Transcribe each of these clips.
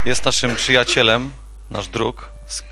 Jest naszym przyjacielem, nasz druk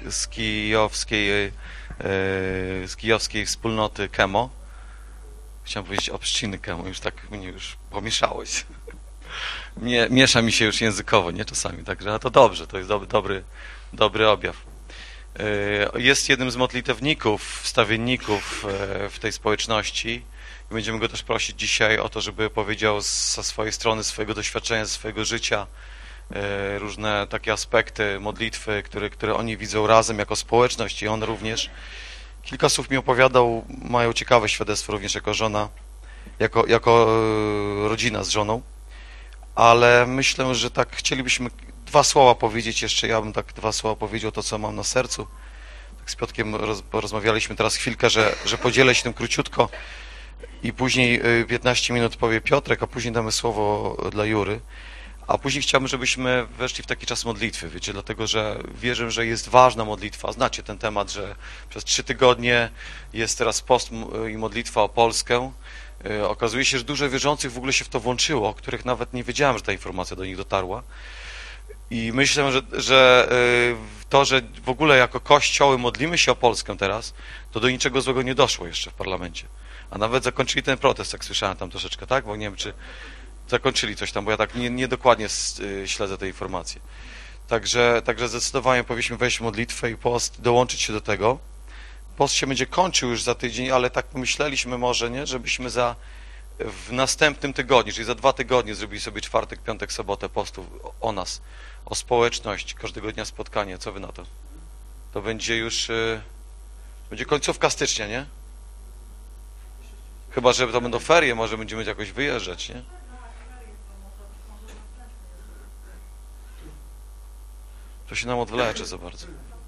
z kijowskiej wspólnoty Kemo. Chciałem powiedzieć obszczyny Kemo, już tak mnie już pomieszałeś. Miesza mi się już językowo, nie czasami, także a to dobrze, to jest dobry objaw. Jest jednym z modlitewników, wstawienników w tej społeczności i będziemy go też prosić dzisiaj o to, żeby powiedział ze swojej strony, swojego doświadczenia, ze swojego życia różne takie aspekty modlitwy, które oni widzą razem jako społeczność i on również. Kilka słów mi opowiadał, mają ciekawe świadectwo również jako żona, jako rodzina z żoną, ale myślę, że tak chcielibyśmy dwa słowa powiedzieć jeszcze, ja bym tak dwa słowa powiedział to, co mam na sercu. Tak z Piotrkiem rozmawialiśmy teraz chwilkę, że podzielę się tym króciutko i później 15 minut powie Piotrek, a później damy słowo dla Jury. A później chciałbym, żebyśmy weszli w taki czas modlitwy, wiecie, dlatego że wierzę, że jest ważna modlitwa. Znacie ten temat, że przez 3 tygodnie jest teraz post i modlitwa o Polskę. Okazuje się, że dużo wierzących w ogóle się w to włączyło, o których nawet nie wiedziałem, że ta informacja do nich dotarła. I myślę, że to, że w ogóle jako kościoły modlimy się o Polskę teraz, to do niczego złego nie doszło jeszcze w parlamencie. A nawet zakończyli ten protest, jak słyszałem tam troszeczkę, tak? Bo nie wiem, czy zakończyli coś tam, bo ja tak niedokładnie śledzę te informacje. Także zdecydowanie powinniśmy wejść w modlitwę i post, dołączyć się do tego. Post się będzie kończył już za tydzień, ale tak pomyśleliśmy może, nie, żebyśmy w następnym tygodniu, czyli za 2 tygodnie zrobili sobie czwartek, piątek, sobotę postów o nas, o społeczność, każdego dnia spotkanie. Co wy na to? To będzie już, będzie końcówka stycznia, nie? Chyba, że to będą ferie, może będziemy jakoś wyjeżdżać, nie? To się nam odwlecze za bardzo.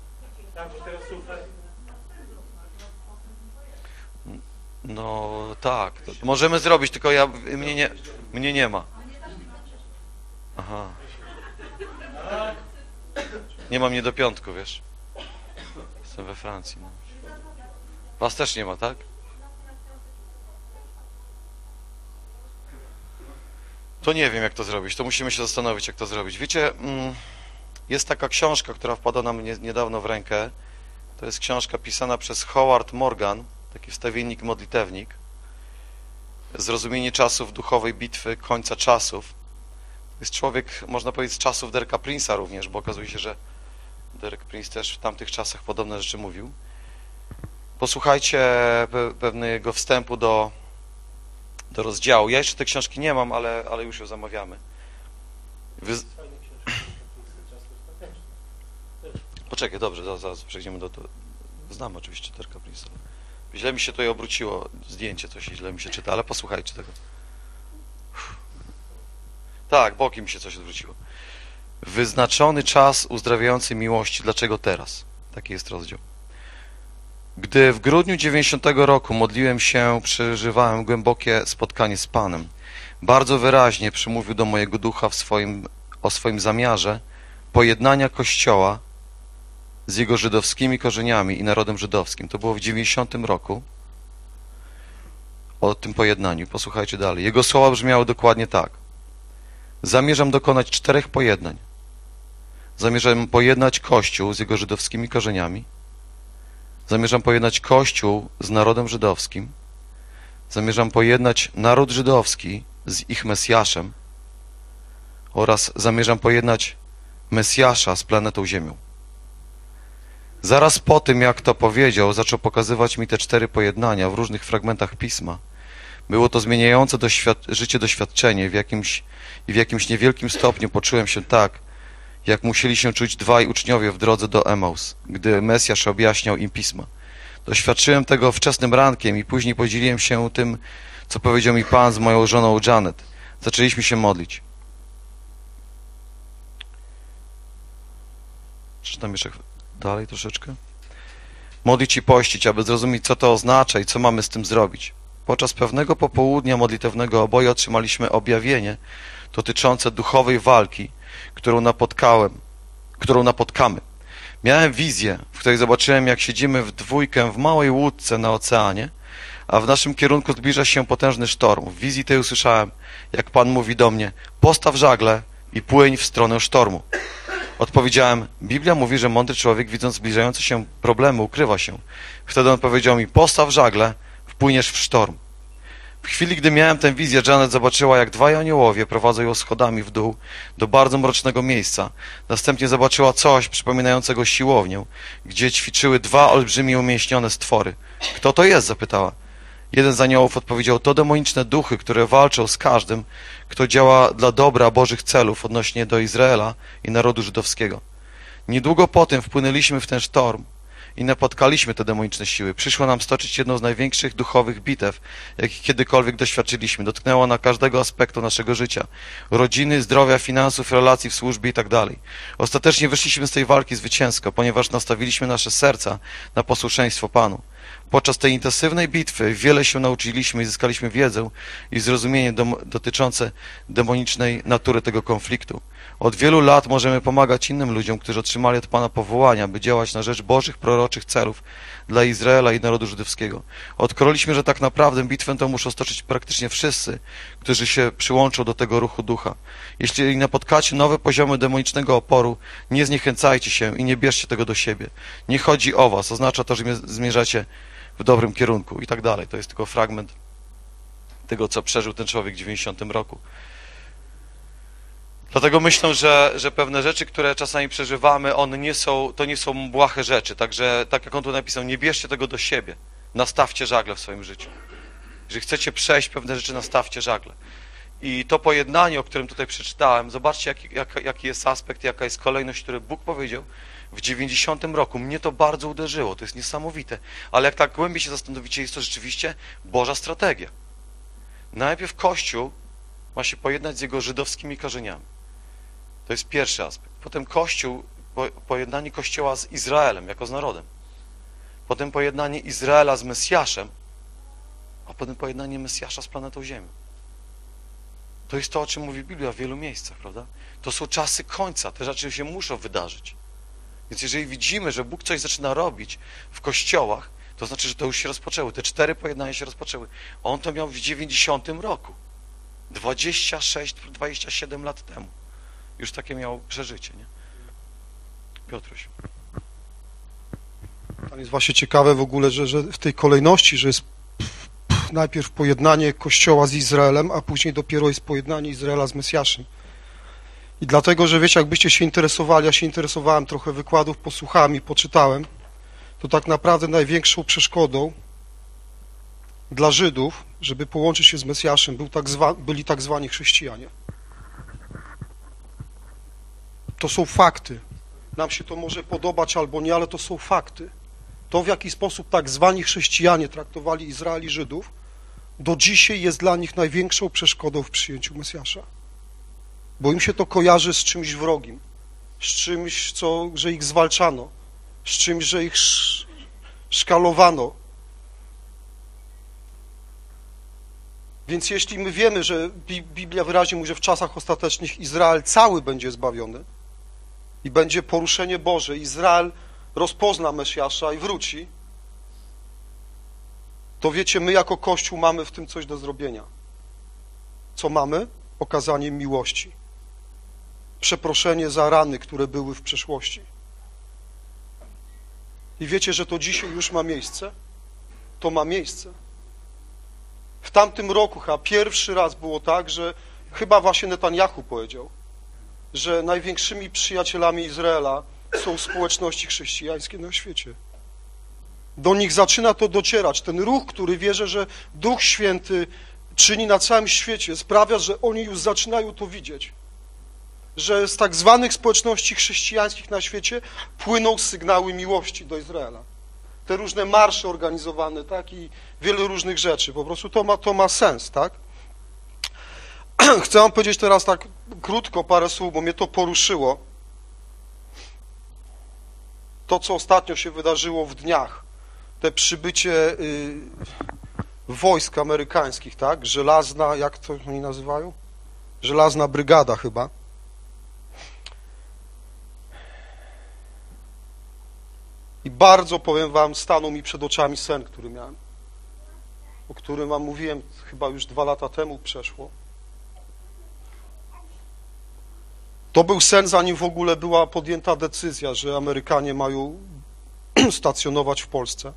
No tak, możemy zrobić, tylko mnie nie ma. Aha. Nie ma mnie do piątku, wiesz. Jestem we Francji. No. Was też nie ma, tak? To nie wiem, jak to zrobić. To musimy się zastanowić, jak to zrobić. Wiecie, jest taka książka, która wpadła nam niedawno w rękę. To jest książka pisana przez Howard Morgan, taki wstawiennik, modlitewnik. Zrozumienie czasów duchowej bitwy, końca czasów. To jest człowiek, można powiedzieć, z czasów Dereka Prince'a również, bo okazuje się, że Derek Prince też w tamtych czasach podobne rzeczy mówił. Posłuchajcie pewnego wstępu do rozdziału. Ja jeszcze tej książki nie mam, ale już ją zamawiamy. Poczekaj, dobrze, zaraz przejdziemy do... Znam oczywiście Dereka Prince'a. Źle mi się tutaj obróciło zdjęcie, coś źle mi się czyta, ale posłuchajcie tego. Tak, bokiem mi się coś odwróciło. Wyznaczony czas uzdrawiający miłości. Dlaczego teraz? Taki jest rozdział. Gdy w grudniu 90 roku modliłem się, przeżywałem głębokie spotkanie z Panem. Bardzo wyraźnie przemówił do mojego ducha o swoim zamiarze pojednania Kościoła z jego żydowskimi korzeniami i narodem żydowskim. To było w 90 roku. O tym pojednaniu. Posłuchajcie dalej. Jego słowa brzmiały dokładnie tak. Zamierzam dokonać 4 pojednań. Zamierzam pojednać Kościół z jego żydowskimi korzeniami. Zamierzam pojednać Kościół z narodem żydowskim. Zamierzam pojednać naród żydowski z ich Mesjaszem oraz zamierzam pojednać Mesjasza z planetą Ziemią. Zaraz po tym, jak to powiedział, zaczął pokazywać mi te 4 pojednania w różnych fragmentach Pisma. Było to zmieniające życie doświadczenie. W jakimś niewielkim stopniu poczułem się tak, jak musieli się czuć 2 uczniowie w drodze do Emaus, gdy Mesjasz objaśniał im Pisma. Doświadczyłem tego wczesnym rankiem i później podzieliłem się tym, co powiedział mi Pan z moją żoną Janet. Zaczęliśmy się modlić. Przeczytam jeszcze dalej troszeczkę. Modlić i pościć, aby zrozumieć, co to oznacza i co mamy z tym zrobić. Podczas pewnego popołudnia modlitewnego oboje otrzymaliśmy objawienie dotyczące duchowej walki, którą napotkamy. Miałem wizję, w której zobaczyłem, jak siedzimy w dwójkę w małej łódce na oceanie, a w naszym kierunku zbliża się potężny sztorm. W wizji tej usłyszałem, jak Pan mówi do mnie: postaw żagle i płyń w stronę sztormu. Odpowiedziałem, Biblia mówi, że mądry człowiek, widząc zbliżające się problemy, ukrywa się. Wtedy on powiedział mi, postaw żagle, wpłyniesz w sztorm. W chwili, gdy miałem tę wizję, Janet zobaczyła, jak dwaj aniołowie prowadzą ją schodami w dół do bardzo mrocznego miejsca. Następnie zobaczyła coś przypominającego siłownię, gdzie ćwiczyły dwa olbrzymie umięśnione stwory. Kto to jest? Zapytała. Jeden z aniołów odpowiedział, to demoniczne duchy, które walczą z każdym, kto działa dla dobra Bożych celów odnośnie do Izraela i narodu żydowskiego. Niedługo po tym wpłynęliśmy w ten sztorm i napotkaliśmy te demoniczne siły. Przyszło nam stoczyć jedną z największych duchowych bitew, jakich kiedykolwiek doświadczyliśmy. Dotknęła na każdego aspektu naszego życia. Rodziny, zdrowia, finansów, relacji w służbie i tak dalej. Ostatecznie wyszliśmy z tej walki zwycięsko, ponieważ nastawiliśmy nasze serca na posłuszeństwo Panu. Podczas tej intensywnej bitwy wiele się nauczyliśmy i zyskaliśmy wiedzę i zrozumienie dotyczące demonicznej natury tego konfliktu. Od wielu lat możemy pomagać innym ludziom, którzy otrzymali od Pana powołania, by działać na rzecz Bożych proroczych celów dla Izraela i narodu żydowskiego. Odkryliśmy, że tak naprawdę bitwę tę muszą stoczyć praktycznie wszyscy, którzy się przyłączą do tego ruchu ducha. Jeśli napotkacie nowe poziomy demonicznego oporu, nie zniechęcajcie się i nie bierzcie tego do siebie. Nie chodzi o was, oznacza to, że zmierzacie w dobrym kierunku i tak dalej. To jest tylko fragment tego, co przeżył ten człowiek w 90 roku. Dlatego myślę, że pewne rzeczy, które czasami przeżywamy, to nie są błahe rzeczy. Także, tak jak on tu napisał, nie bierzcie tego do siebie. Nastawcie żagle w swoim życiu. Jeżeli chcecie przejść pewne rzeczy, nastawcie żagle. I to pojednanie, o którym tutaj przeczytałem, zobaczcie, jaki jest aspekt, jaka jest kolejność, którą Bóg powiedział w 90 roku. Mnie to bardzo uderzyło, to jest niesamowite. Ale jak tak głębiej się zastanowicie, jest to rzeczywiście Boża strategia. Najpierw Kościół ma się pojednać z jego żydowskimi korzeniami. To jest pierwszy aspekt. Potem Kościół, pojednanie Kościoła z Izraelem, jako z narodem. Potem pojednanie Izraela z Mesjaszem, a potem pojednanie Mesjasza z planetą Ziemi. To jest to, o czym mówi Biblia w wielu miejscach, prawda? To są czasy końca, te rzeczy się muszą wydarzyć. Więc jeżeli widzimy, że Bóg coś zaczyna robić w kościołach, to znaczy, że to już się rozpoczęły. Te 4 pojednania się rozpoczęły. On to miał w 90 roku. 27 lat temu. Już takie miał przeżycie, nie? Piotruś. Tam jest właśnie ciekawe w ogóle, że w tej kolejności, że jest najpierw pojednanie Kościoła z Izraelem, a później dopiero jest pojednanie Izraela z Mesjaszem. I dlatego, że wiecie, jakbyście się interesowali, ja się interesowałem, trochę wykładów posłuchałem i poczytałem, to tak naprawdę największą przeszkodą dla Żydów, żeby połączyć się z Mesjaszem, byli tak zwani chrześcijanie. To są fakty. Nam się to może podobać albo nie, ale to są fakty. To, w jaki sposób tak zwani chrześcijanie traktowali Izrael i Żydów, do dzisiaj jest dla nich największą przeszkodą w przyjęciu Mesjasza. Bo im się to kojarzy z czymś wrogim, z czymś, że ich zwalczano, z czymś, że ich szkalowano. Więc jeśli my wiemy, że Biblia wyraźnie mówi, że w czasach ostatecznych Izrael cały będzie zbawiony i będzie poruszenie Boże, Izrael rozpozna Mesjasza i wróci, to wiecie, my jako Kościół mamy w tym coś do zrobienia. Co mamy? Okazanie miłości. Przeproszenie za rany, które były w przeszłości. I wiecie, że to dzisiaj już ma miejsce? To ma miejsce. W tamtym roku chyba pierwszy raz było tak, że chyba właśnie Netanjahu powiedział, że największymi przyjacielami Izraela są społeczności chrześcijańskie na świecie. Do nich zaczyna to docierać. Ten ruch, który wierzy, że Duch Święty czyni na całym świecie, sprawia, że oni już zaczynają to widzieć. Że z tak zwanych społeczności chrześcijańskich na świecie płyną sygnały miłości do Izraela. Te różne marsze organizowane, tak, i wiele różnych rzeczy. Po prostu to ma sens, tak? Chcę wam powiedzieć teraz tak krótko parę słów, bo mnie to poruszyło. To, co ostatnio się wydarzyło w dniach. Te przybycie wojsk amerykańskich, tak? Żelazna, jak to oni nazywają? Żelazna brygada chyba. I bardzo, powiem wam, stanął mi przed oczami sen, który miałem, o którym wam mówiłem chyba już 2 lata temu przeszło. To był sen, zanim w ogóle była podjęta decyzja, że Amerykanie mają stacjonować w Polsce.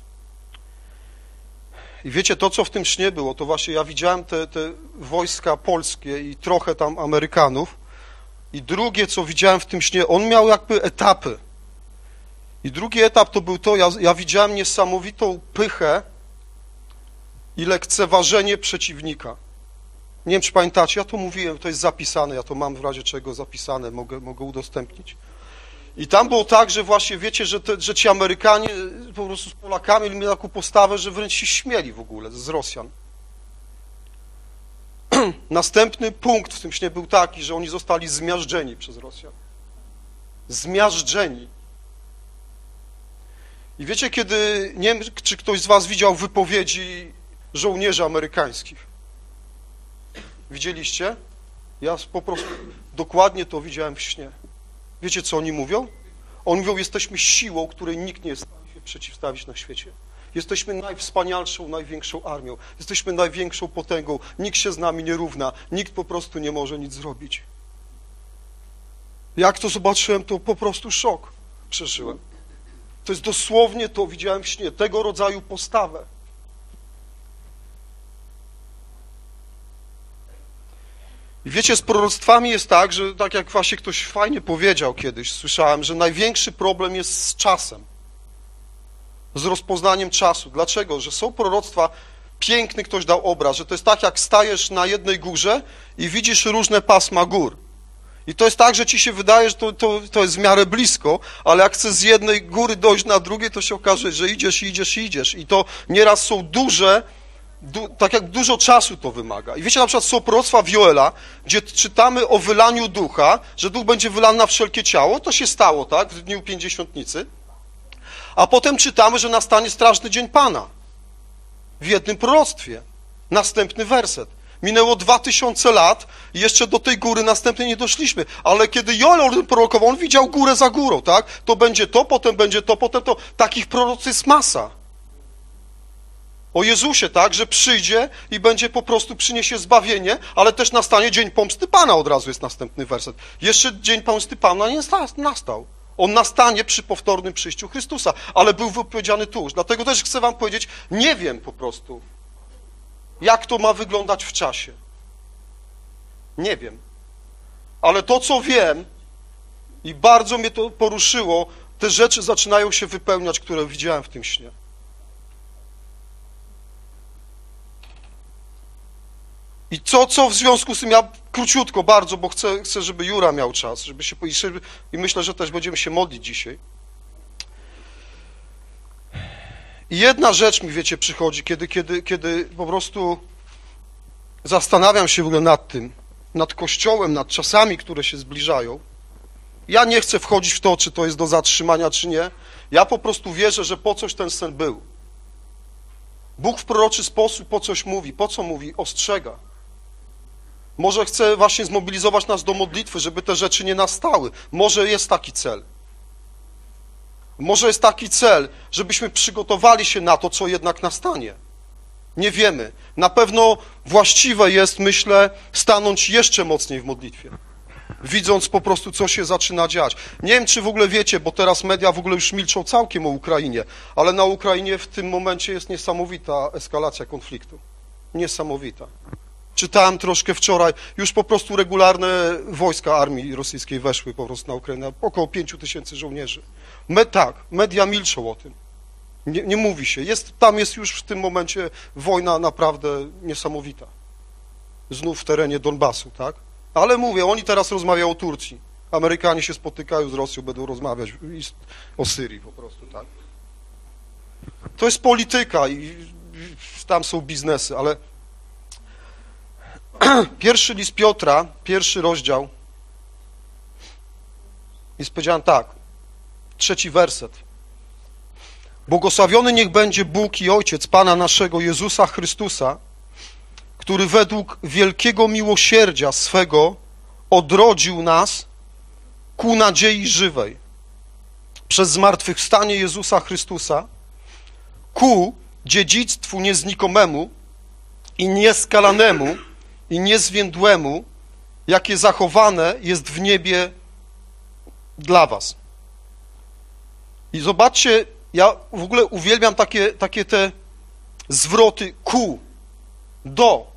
I wiecie, to co w tym śnie było, to właśnie ja widziałem te wojska polskie i trochę tam Amerykanów. I drugie, co widziałem w tym śnie, on miał jakby etapy. I drugi etap to był to, ja widziałem niesamowitą pychę i lekceważenie przeciwnika. Nie wiem, czy pamiętacie, ja to mówiłem, to jest zapisane, ja to mam w razie czego zapisane, mogę udostępnić. I tam było tak, że właśnie wiecie, że ci Amerykanie po prostu z Polakami mieli taką postawę, że wręcz się śmieli w ogóle z Rosjan. Następny punkt w tym śnie był taki, że oni zostali zmiażdżeni przez Rosjan. Zmiażdżeni. I wiecie, kiedy, nie wiem, czy ktoś z was widział wypowiedzi żołnierzy amerykańskich. Widzieliście? Ja po prostu dokładnie to widziałem w śnie. Wiecie, co oni mówią? Oni mówią, jesteśmy siłą, której nikt nie jest w stanie się przeciwstawić na świecie. Jesteśmy najwspanialszą, największą armią. Jesteśmy największą potęgą. Nikt się z nami nie równa. Nikt po prostu nie może nic zrobić. Jak to zobaczyłem, to po prostu szok przeżyłem. To jest dosłownie to, widziałem w śnie, tego rodzaju postawę. I wiecie, z proroctwami jest tak, że tak jak właśnie ktoś fajnie powiedział kiedyś, słyszałem, że największy problem jest z czasem. Z rozpoznaniem czasu. Dlaczego? Że są proroctwa, piękny ktoś dał obraz, że to jest tak, jak stajesz na jednej górze i widzisz różne pasma gór. I to jest tak, że ci się wydaje, że to jest w miarę blisko, ale jak chcesz z jednej góry dojść na drugiej, to się okaże, że idziesz. I to nieraz są duże, tak jak dużo czasu to wymaga. I wiecie, na przykład są proroctwa Joela, gdzie czytamy o wylaniu ducha, że duch będzie wylany na wszelkie ciało. To się stało, tak, w dniu Pięćdziesiątnicy. A potem czytamy, że nastanie straszny dzień Pana. W jednym proroctwie. Następny werset. Minęło 2000 lat i jeszcze do tej góry następnej nie doszliśmy. Ale kiedy Joel o tym prorokował, on widział górę za górą, tak? To będzie to, potem będzie to, potem to. Takich proroctw jest masa. O Jezusie, tak? Że przyjdzie i będzie po prostu, przyniesie zbawienie, ale też nastanie dzień pomsty Pana, od razu jest następny werset. Jeszcze dzień pomsty Pana nie nastał. On nastanie przy powtórnym przyjściu Chrystusa, ale był wypowiedziany tuż. Dlatego też chcę wam powiedzieć, nie wiem po prostu, jak to ma wyglądać w czasie. Nie wiem. Ale to, co wiem, i bardzo mnie to poruszyło, te rzeczy zaczynają się wypełniać, które widziałem w tym śnie. I co w związku z tym, ja króciutko bardzo, bo chcę, żeby Jura miał czas, żeby się i myślę, że też będziemy się modlić dzisiaj. I jedna rzecz mi, wiecie, przychodzi, kiedy po prostu zastanawiam się w ogóle nad tym, nad Kościołem, nad czasami, które się zbliżają. Ja nie chcę wchodzić w to, czy to jest do zatrzymania, czy nie. Ja po prostu wierzę, że po coś ten sen był. Bóg w proroczy sposób po coś mówi. Po co mówi? Ostrzega. Może chce właśnie zmobilizować nas do modlitwy, żeby te rzeczy nie nastały. Może jest taki cel. Może jest taki cel, żebyśmy przygotowali się na to, co jednak nastanie. Nie wiemy. Na pewno właściwe jest, myślę, stanąć jeszcze mocniej w modlitwie. Widząc po prostu, co się zaczyna dziać. Nie wiem, czy w ogóle wiecie, bo teraz media w ogóle już milczą całkiem o Ukrainie, ale na Ukrainie w tym momencie jest niesamowita eskalacja konfliktu. Niesamowita. Czytałem troszkę wczoraj, już po prostu regularne wojska armii rosyjskiej weszły po prostu na Ukrainę, około 5000 żołnierzy. Media milczą o tym. Nie mówi się. Tam jest już w tym momencie wojna naprawdę niesamowita. Znów w terenie Donbasu, tak? Ale mówię, oni teraz rozmawiają o Turcji. Amerykanie się spotykają z Rosją, będą rozmawiać o Syrii po prostu, tak? To jest polityka i tam są biznesy, ale pierwszy list Piotra, 1 rozdział, jest powiedziane tak, 3 werset. Błogosławiony niech będzie Bóg i Ojciec Pana naszego Jezusa Chrystusa, który według wielkiego miłosierdzia swego odrodził nas ku nadziei żywej przez zmartwychwstanie Jezusa Chrystusa, ku dziedzictwu nieznikomemu i nieskalanemu i niezwiędłemu, jakie zachowane jest w niebie dla was. I zobaczcie, ja w ogóle uwielbiam takie te zwroty ku, do.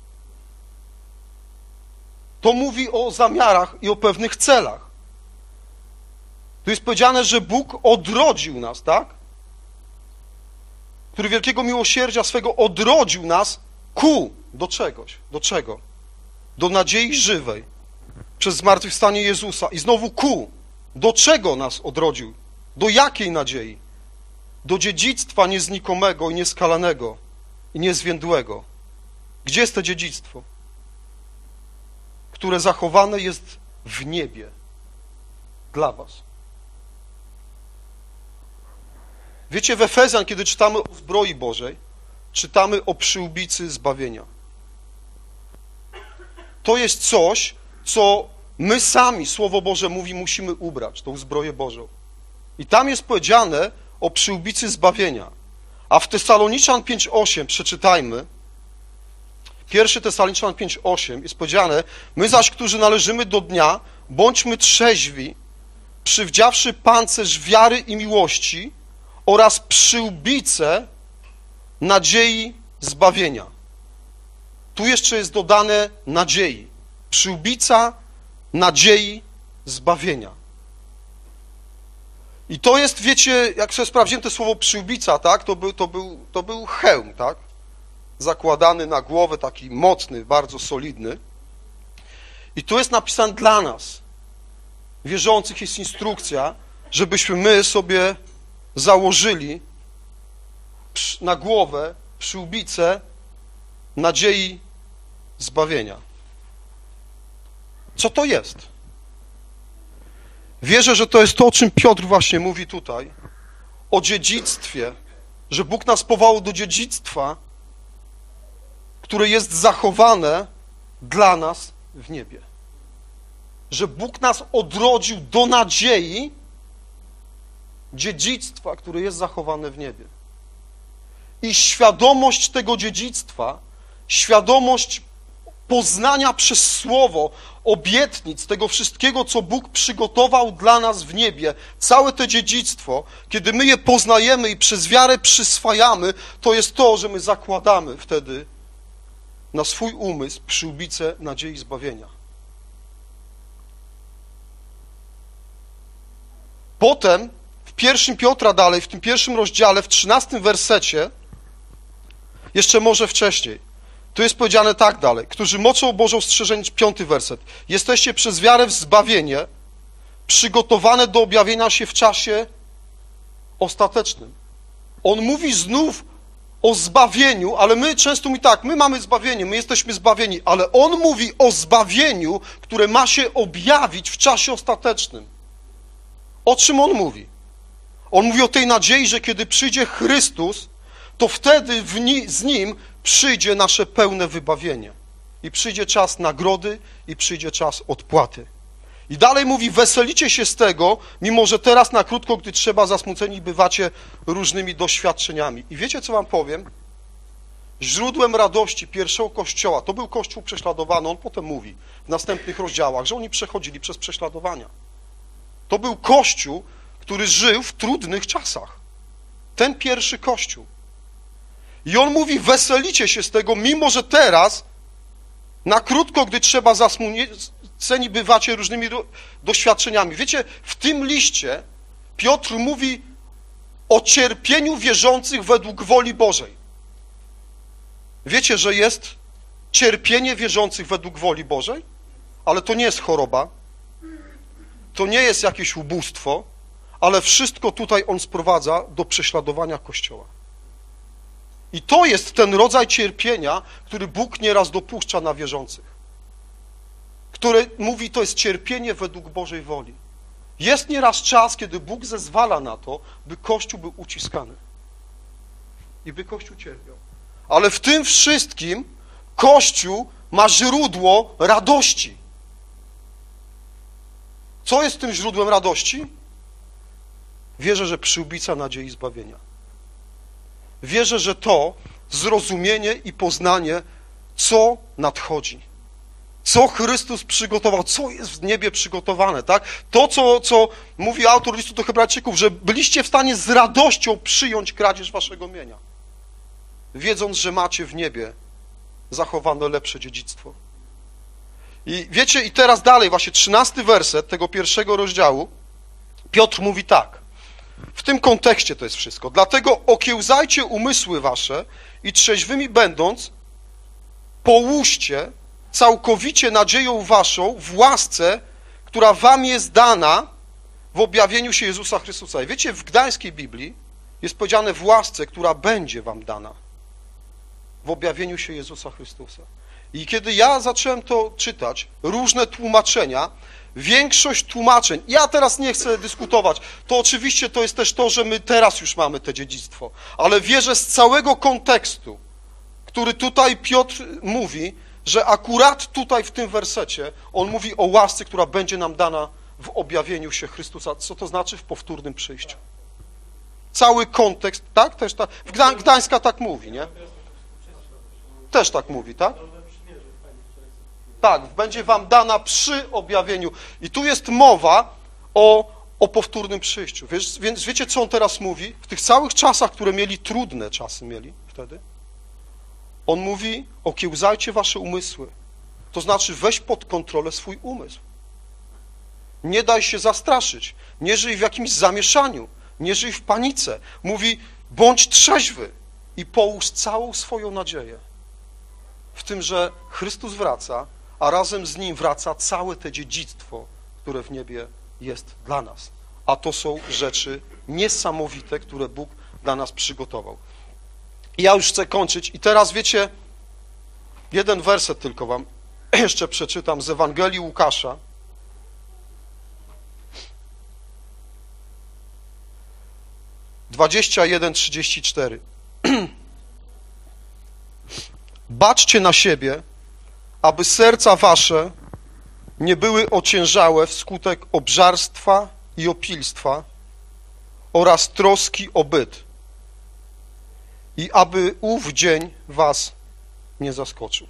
To mówi o zamiarach i o pewnych celach. Tu jest powiedziane, że Bóg odrodził nas, tak? Który wielkiego miłosierdzia swego odrodził nas do czegoś. Do czego? Do nadziei żywej przez zmartwychwstanie Jezusa. I znowu do czego nas odrodził? Do jakiej nadziei? Do dziedzictwa nieznikomego i nieskalanego i niezwiędłego. Gdzie jest to dziedzictwo? Które zachowane jest w niebie dla was. Wiecie, w Efezjan, kiedy czytamy o zbroi Bożej, czytamy o przyłbicy zbawienia. To jest coś, co my sami, Słowo Boże mówi, musimy ubrać, tą zbroję Bożą. I tam jest powiedziane o przyłbicy zbawienia. A w Tesaloniczan 5:8 przeczytajmy. 1 Tesaloniczan 5:8 jest powiedziane: my zaś, którzy należymy do dnia, bądźmy trzeźwi, przywdziawszy pancerz wiary i miłości oraz przyłbicę nadziei zbawienia. Tu jeszcze jest dodane nadziei. Przyłbica nadziei zbawienia. I to jest, wiecie, jak sobie sprawdziłem to słowo przyłbica, tak, to był hełm, tak, zakładany na głowę, taki mocny, bardzo solidny. I tu jest napisane dla nas, wierzących, jest instrukcja, żebyśmy my sobie założyli na głowę przyłbicę nadziei zbawienia. Co to jest? Wierzę, że to jest to, o czym Piotr właśnie mówi tutaj, o dziedzictwie, że Bóg nas powołał do dziedzictwa, które jest zachowane dla nas w niebie. Że Bóg nas odrodził do nadziei dziedzictwa, które jest zachowane w niebie. I świadomość tego dziedzictwa, świadomość poznania przez Słowo, obietnic, tego wszystkiego, co Bóg przygotował dla nas w niebie, całe to dziedzictwo, kiedy my je poznajemy i przez wiarę przyswajamy, to jest to, że my zakładamy wtedy na swój umysł przyłbicę nadziei zbawienia. Potem w 1 Piotra dalej, w tym 1 rozdziale, w 13 wersecie, jeszcze może wcześniej, tu jest powiedziane tak dalej, którzy mocą Bożą strzeżeni, 5 werset, jesteście przez wiarę w zbawienie przygotowane do objawienia się w czasie ostatecznym. On mówi znów o zbawieniu, ale my często mówi tak, my mamy zbawienie, my jesteśmy zbawieni, ale on mówi o zbawieniu, które ma się objawić w czasie ostatecznym. O czym on mówi? On mówi o tej nadziei, że kiedy przyjdzie Chrystus, to wtedy z Nim przyjdzie nasze pełne wybawienie. I przyjdzie czas nagrody i przyjdzie czas odpłaty. I dalej mówi, weselicie się z tego, mimo że teraz na krótko, gdy trzeba, zasmuceni bywacie różnymi doświadczeniami. I wiecie, co wam powiem? Źródłem radości pierwszego Kościoła, to był Kościół prześladowany, on potem mówi w następnych rozdziałach, że oni przechodzili przez prześladowania. To był Kościół, który żył w trudnych czasach. Ten pierwszy Kościół. I on mówi, weselicie się z tego, mimo że teraz, na krótko, gdy trzeba, zasmuceni bywacie różnymi doświadczeniami. Wiecie, w tym liście Piotr mówi o cierpieniu wierzących według woli Bożej. Wiecie, że jest cierpienie wierzących według woli Bożej? Ale to nie jest choroba, to nie jest jakieś ubóstwo, ale wszystko tutaj on sprowadza do prześladowania Kościoła. I to jest ten rodzaj cierpienia, który Bóg nieraz dopuszcza na wierzących. Który mówi, to jest cierpienie według Bożej woli. Jest nieraz czas, kiedy Bóg zezwala na to, by Kościół był uciskany. I by Kościół cierpiał. Ale w tym wszystkim Kościół ma źródło radości. Co jest tym źródłem radości? Wierzę, że przyłbica nadziei zbawienia. Wierzę, że to zrozumienie i poznanie, co nadchodzi. Co Chrystus przygotował, co jest w niebie przygotowane, tak? To, co mówi autor listu do Hebrajczyków, że byliście w stanie z radością przyjąć kradzież waszego mienia, wiedząc, że macie w niebie zachowane lepsze dziedzictwo. I wiecie, i teraz dalej, właśnie 13 werset tego 1 rozdziału, Piotr mówi tak, w tym kontekście to jest wszystko. Dlatego okiełzajcie umysły wasze i trzeźwymi będąc, połóżcie całkowicie nadzieją waszą w łasce, która wam jest dana w objawieniu się Jezusa Chrystusa. I wiecie, w gdańskiej Biblii jest powiedziane w łasce, która będzie wam dana w objawieniu się Jezusa Chrystusa. I kiedy ja zacząłem to czytać, różne tłumaczenia, większość tłumaczeń, ja teraz nie chcę dyskutować, to oczywiście to jest też to, że my teraz już mamy to dziedzictwo, ale wierzę z całego kontekstu, który tutaj Piotr mówi, że akurat tutaj w tym wersecie on mówi o łasce, która będzie nam dana w objawieniu się Chrystusa. Co to znaczy? W powtórnym przyjściu. Cały kontekst, tak? Też tak. Gdańska tak mówi, nie? Też tak mówi, tak? Tak, będzie wam dana przy objawieniu. I tu jest mowa o powtórnym przyjściu. Więc wiecie, co on teraz mówi? W tych całych czasach, które mieli, trudne czasy mieli wtedy, on mówi, okiełzajcie wasze umysły. To znaczy weź pod kontrolę swój umysł. Nie daj się zastraszyć. Nie żyj w jakimś zamieszaniu. Nie żyj w panice. Mówi, bądź trzeźwy i połóż całą swoją nadzieję w tym, że Chrystus wraca, a razem z Nim wraca całe to dziedzictwo, które w niebie jest dla nas. A to są rzeczy niesamowite, które Bóg dla nas przygotował. I ja już chcę kończyć. I teraz wiecie, jeden werset tylko wam jeszcze przeczytam z Ewangelii Łukasza. (21, 34). Baczcie na siebie, aby serca wasze nie były ociężałe wskutek obżarstwa i opilstwa oraz troski o byt i aby ów dzień was nie zaskoczył.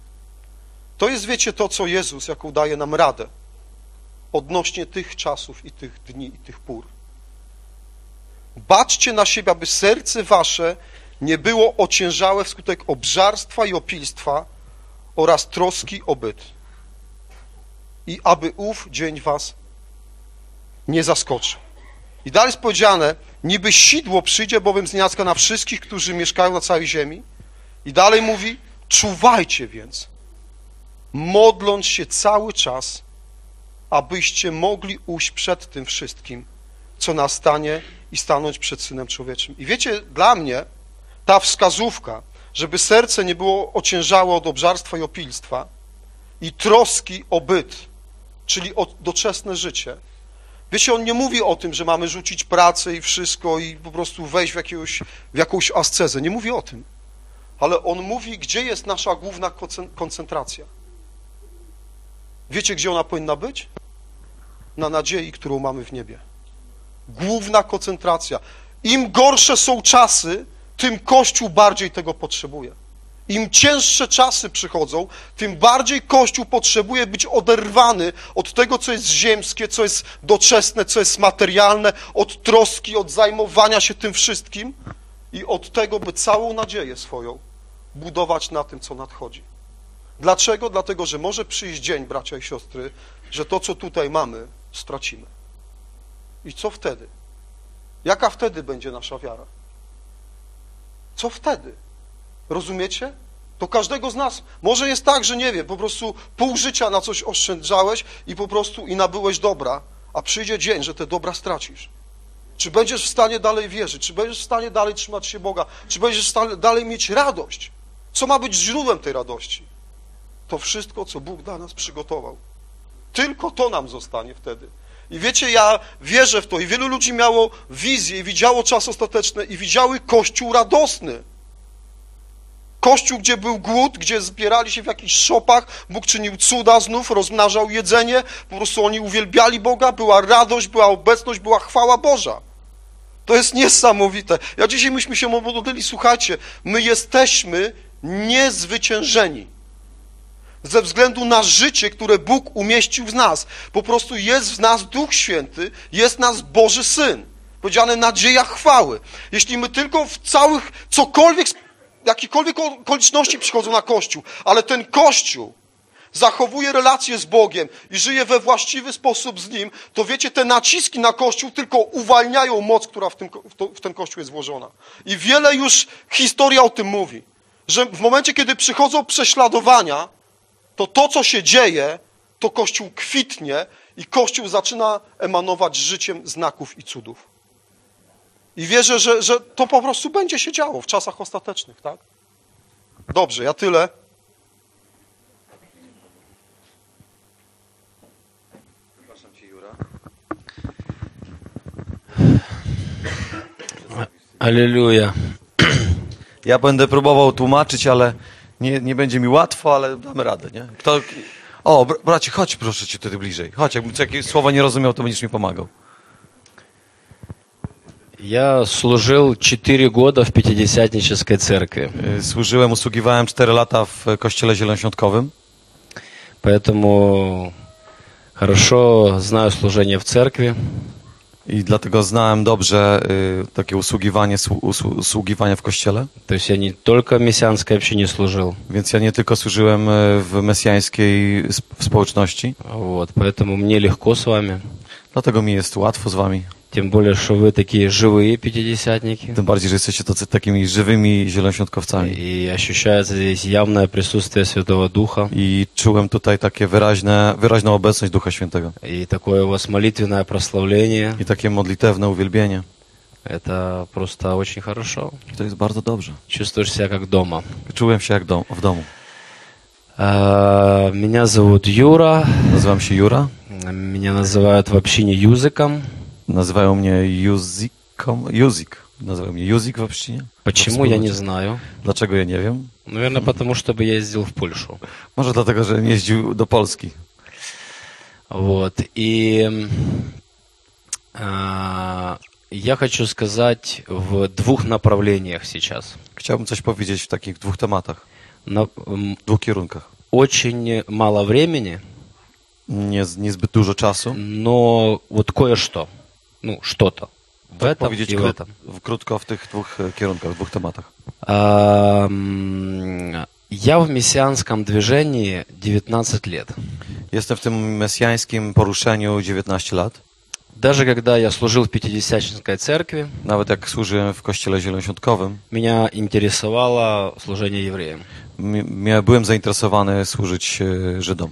To jest, wiecie, to, co Jezus, jaką daje nam radę odnośnie tych czasów i tych dni i tych pór. Baczcie na siebie, aby serce wasze nie było ociężałe wskutek obżarstwa i opilstwa oraz troski o byt i aby ów dzień was nie zaskoczył. I dalej jest powiedziane, niby sidło przyjdzie bowiem znienacka na wszystkich, którzy mieszkają na całej ziemi. I dalej mówi, czuwajcie więc, modląc się cały czas, abyście mogli ujść przed tym wszystkim, co nastanie i stanąć przed Synem Człowieczym. I wiecie, dla mnie ta wskazówka, żeby serce nie było ociężałe od obżarstwa i opilstwa i troski o byt, czyli o doczesne życie. Wiecie, on nie mówi o tym, że mamy rzucić pracę i wszystko i po prostu wejść w jakąś ascezę. Nie mówi o tym. Ale on mówi, gdzie jest nasza główna koncentracja. Wiecie, gdzie ona powinna być? Na nadziei, którą mamy w niebie. Główna koncentracja. Im gorsze są czasy, tym Kościół bardziej tego potrzebuje. Im cięższe czasy przychodzą, tym bardziej Kościół potrzebuje być oderwany od tego, co jest ziemskie, co jest doczesne, co jest materialne, od troski, od zajmowania się tym wszystkim i od tego, by całą nadzieję swoją budować na tym, co nadchodzi. Dlaczego? Dlatego, że może przyjść dzień, bracia i siostry, że to, co tutaj mamy, stracimy. I co wtedy? Jaka wtedy będzie nasza wiara? Co wtedy? Rozumiecie? To każdego z nas. Może jest tak, że nie wiem, po prostu pół życia na coś oszczędzałeś i po prostu i nabyłeś dobra, a przyjdzie dzień, że te dobra stracisz. Czy będziesz w stanie dalej wierzyć? Czy będziesz w stanie dalej trzymać się Boga? Czy będziesz w stanie dalej mieć radość? Co ma być źródłem tej radości? To wszystko, co Bóg dla nas przygotował. Tylko to nam zostanie wtedy. I wiecie, ja wierzę w to i wielu ludzi miało wizję i widziało czas ostateczny i widziały Kościół radosny. Kościół, gdzie był głód, gdzie zbierali się w jakichś szopach, Bóg czynił cuda znów, rozmnażał jedzenie, po prostu oni uwielbiali Boga, była radość, była obecność, była chwała Boża. To jest niesamowite. Ja dzisiaj myśmy się modlili, słuchajcie, my jesteśmy niezwyciężeni. ze względu na życie, które Bóg umieścił w nas. Po prostu jest w nas Duch Święty, jest w nas Boży Syn. Powiedziane nadzieja chwały. Jeśli my tylko w całych, jakiekolwiek okoliczności przychodzą na Kościół, ale ten Kościół zachowuje relacje z Bogiem i żyje we właściwy sposób z Nim, to wiecie, te naciski na Kościół tylko uwalniają moc, która w ten Kościół jest włożona. I wiele już historia o tym mówi, że w momencie, kiedy przychodzą prześladowania, to, co się dzieje, to Kościół kwitnie i Kościół zaczyna emanować życiem znaków i cudów. I wierzę, że to po prostu będzie się działo w czasach ostatecznych, tak? Dobrze, ja tyle. Przepraszam cię, Jura. Аллилуйя. Ja będę próbował tłumaczyć, ale nie będzie mi łatwo, ale damy radę, nie? O, bracie, chodź proszę cię tutaj bliżej. Chodź, jakbym jakieś słowa nie rozumiał, to będziesz mi pomagał. Я служил 4 года в Пятидесятнической церкви, Usługiwałem 4 lata w kościele zielonoświątkowym, поэтому хорошо знаю служение в церкви. i dlatego znałem dobrze takie usługiwanie w kościele. То есть я не только в мессианской общине служил, Więc ja nie tylko służyłem w mesjańskiej społeczności, вот, поэтому мне легко с вами. dlatego mi jest łatwo z wami. Тем более, что вы такие живые пятидесятники. Tym bardziej, że jesteście takimi żywymi zielonoświątkowcami. И ощущается здесь явное присутствие Святого Духа. I czułem tutaj takie wyraźną obecność Ducha Świętego. И такое у вас молитвенное прославление. I takie modlitewne uwielbienie. Это просто очень хорошо. I to jest bardzo dobrze. Чувствуешь себя как дома. Czułem się jak w domu. Меня зовут Юра. Nazywam się Jura. Меня называют в общине Юзиком. Nazywają mnie Juzik. Nazywają mnie Juzik w общиnie. Почему, я не знаю. Dlaczego, ja nie wiem. Наверное, потому что бы я ездил в Польшу. Może dlatego, że jeździł do Polski. Вот. И я хочу сказать в 2 направлениях сейчас. Chciałbym coś powiedzieć w takich 2 tematach, w 2 kierunkach. Очень мало времени, Niezbyt dużo czasu. но вот кое-что. Ну, что-то. В этом Powiedzieć и в этом. krótko w tych 2 kierunkach, w 2 tematach. Я в мессианском движении 19 лет. Jestem w tym mesjańskim poruszeniu 19 lat. Даже когда я служил в Пятидесятнической церкви, Nawet jak służyłem w kościele zielonoświątkowym, меня интересовало служение евреям. byłem zainteresowany służyć Żydom.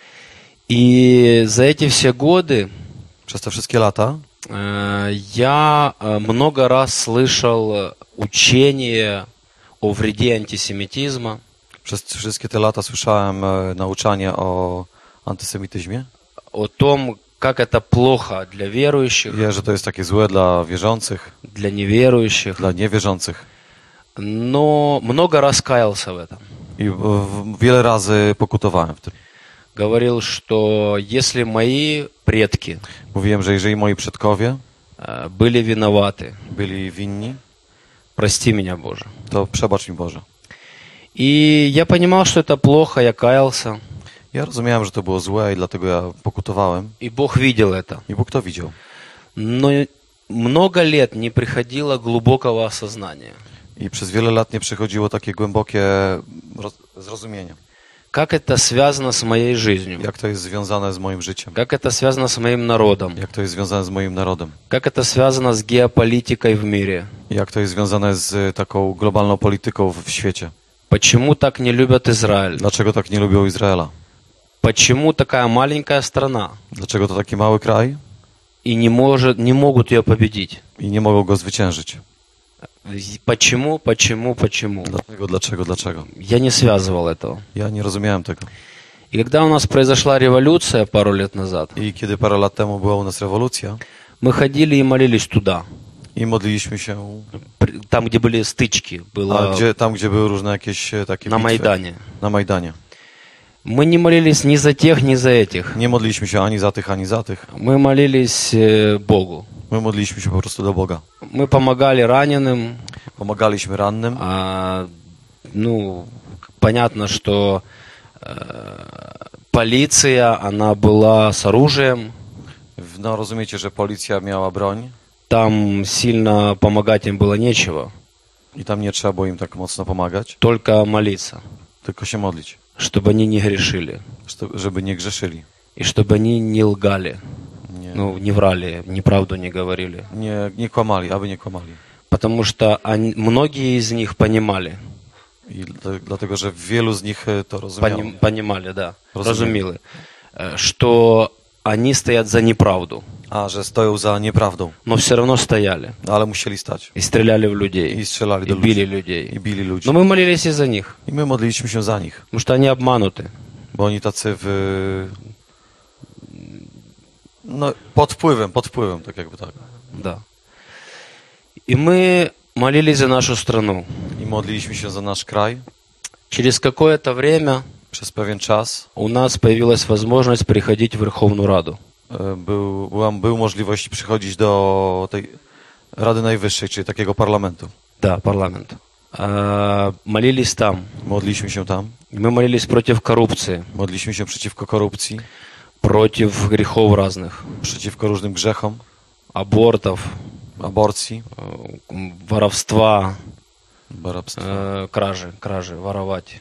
И за эти все годы Przez te wszystkie lata я много раз слышал учение о вреде антисемитизма, Przez wszystkie te lata słyszałem nauczanie o antysemityzmie. о том, как это плохо для верующих, Że to jest takie złe dla wierzących, для неверующих, dla niewierzących. но много раз каялся в этом. I wiele razy pokutowałem w tym. Говорил, что если мои предки Mówiłem, że jeżeli moi przodkowie были виноваты, byli winni, прости меня, Боже. to przebacz mi Boże. И я понимал, что это плохо, я каялся, Ja rozumiałem, że to było złe i dlatego ja pokutowałem. и Бог видел это. I Bóg to widział. Но много лет не приходило глубокого осознания. I przez wiele lat nie przychodziło takie głębokie zrozumienie. Как это связано с моей жизнью? Jak to jest związane z moim życiem? Как это связано с моим народом? Jak to jest związane z moim narodem? Как это связано с геополитикой в мире? Jak to jest związane z taką globalną polityką w świecie? Почему так не любят Израиль? Dlaczego tak nie lubią Izraela? Почему такая маленькая страна Dlaczego to taki mały kraj и не могут ее победить? i nie mogą go zwyciężyć? Почему? Dlaczego? Я не связывал этого. Ja nie rozumiałem tego. И когда у нас произошла революция пару лет назад, I kiedy parę lat temu była u nas rewolucja мы ходили и молились туда, i modliliśmy się там, где были стычки, было tam, gdzie były różne jakieś takie на bitwy, Майдане. na Majdanie. Мы не молились ни за тех, ни за этих. Nie modliliśmy się ani za tych, ani za tych. Мы молились Богу. My modliliśmy się po prostu do Boga. Мы помогали раненым. Pomagaliśmy rannym. Ну, понятно, что Полиция, она была с оружием. No rozumiecie, że policja miała broń Там сильно помогать им было нечего. i tam nie trzeba było im tak mocno pomagać, Только молиться, tylko się modlić, чтобы они не грешили. żeby nie grzeszyli, И чтобы они не лгали. nie, Ну, не врали, неправду не говорили. nie kłamali, aby nie kłamali. Потому что многие из них понимали. I dlatego, że wielu z nich to rozumiało. Понимали, да. Разумели. Разумели. Что они стоят за неправду. A, że stoją za nieprawdą, Но все равно стояли. ale musieli stać И стреляли в людей. i strzelali И do били ludzi, людей. i bili ludzi. Но мы молились и за них. I my modliliśmy się za nich, Потому что они обмануты. bo oni tacy no, pod wpływem, tak jakby tak. Да. И мы молились за нашу страну. I modliliśmy się za nasz kraj. Через какое-то время Przez pewien czas у нас появилась возможность приходить в Верховную Раду. był możliwość przychodzić do tej Rady Najwyższej, czyli takiego parlamentu. Да, парламент. Молились там. Modliliśmy się tam, Мы молились против коррупции, modliliśmy się przeciwko korupcji, против грехов разных, przeciwko różnym grzechom, абортов, aborcji, воровства, barabstwa, кражи, воровать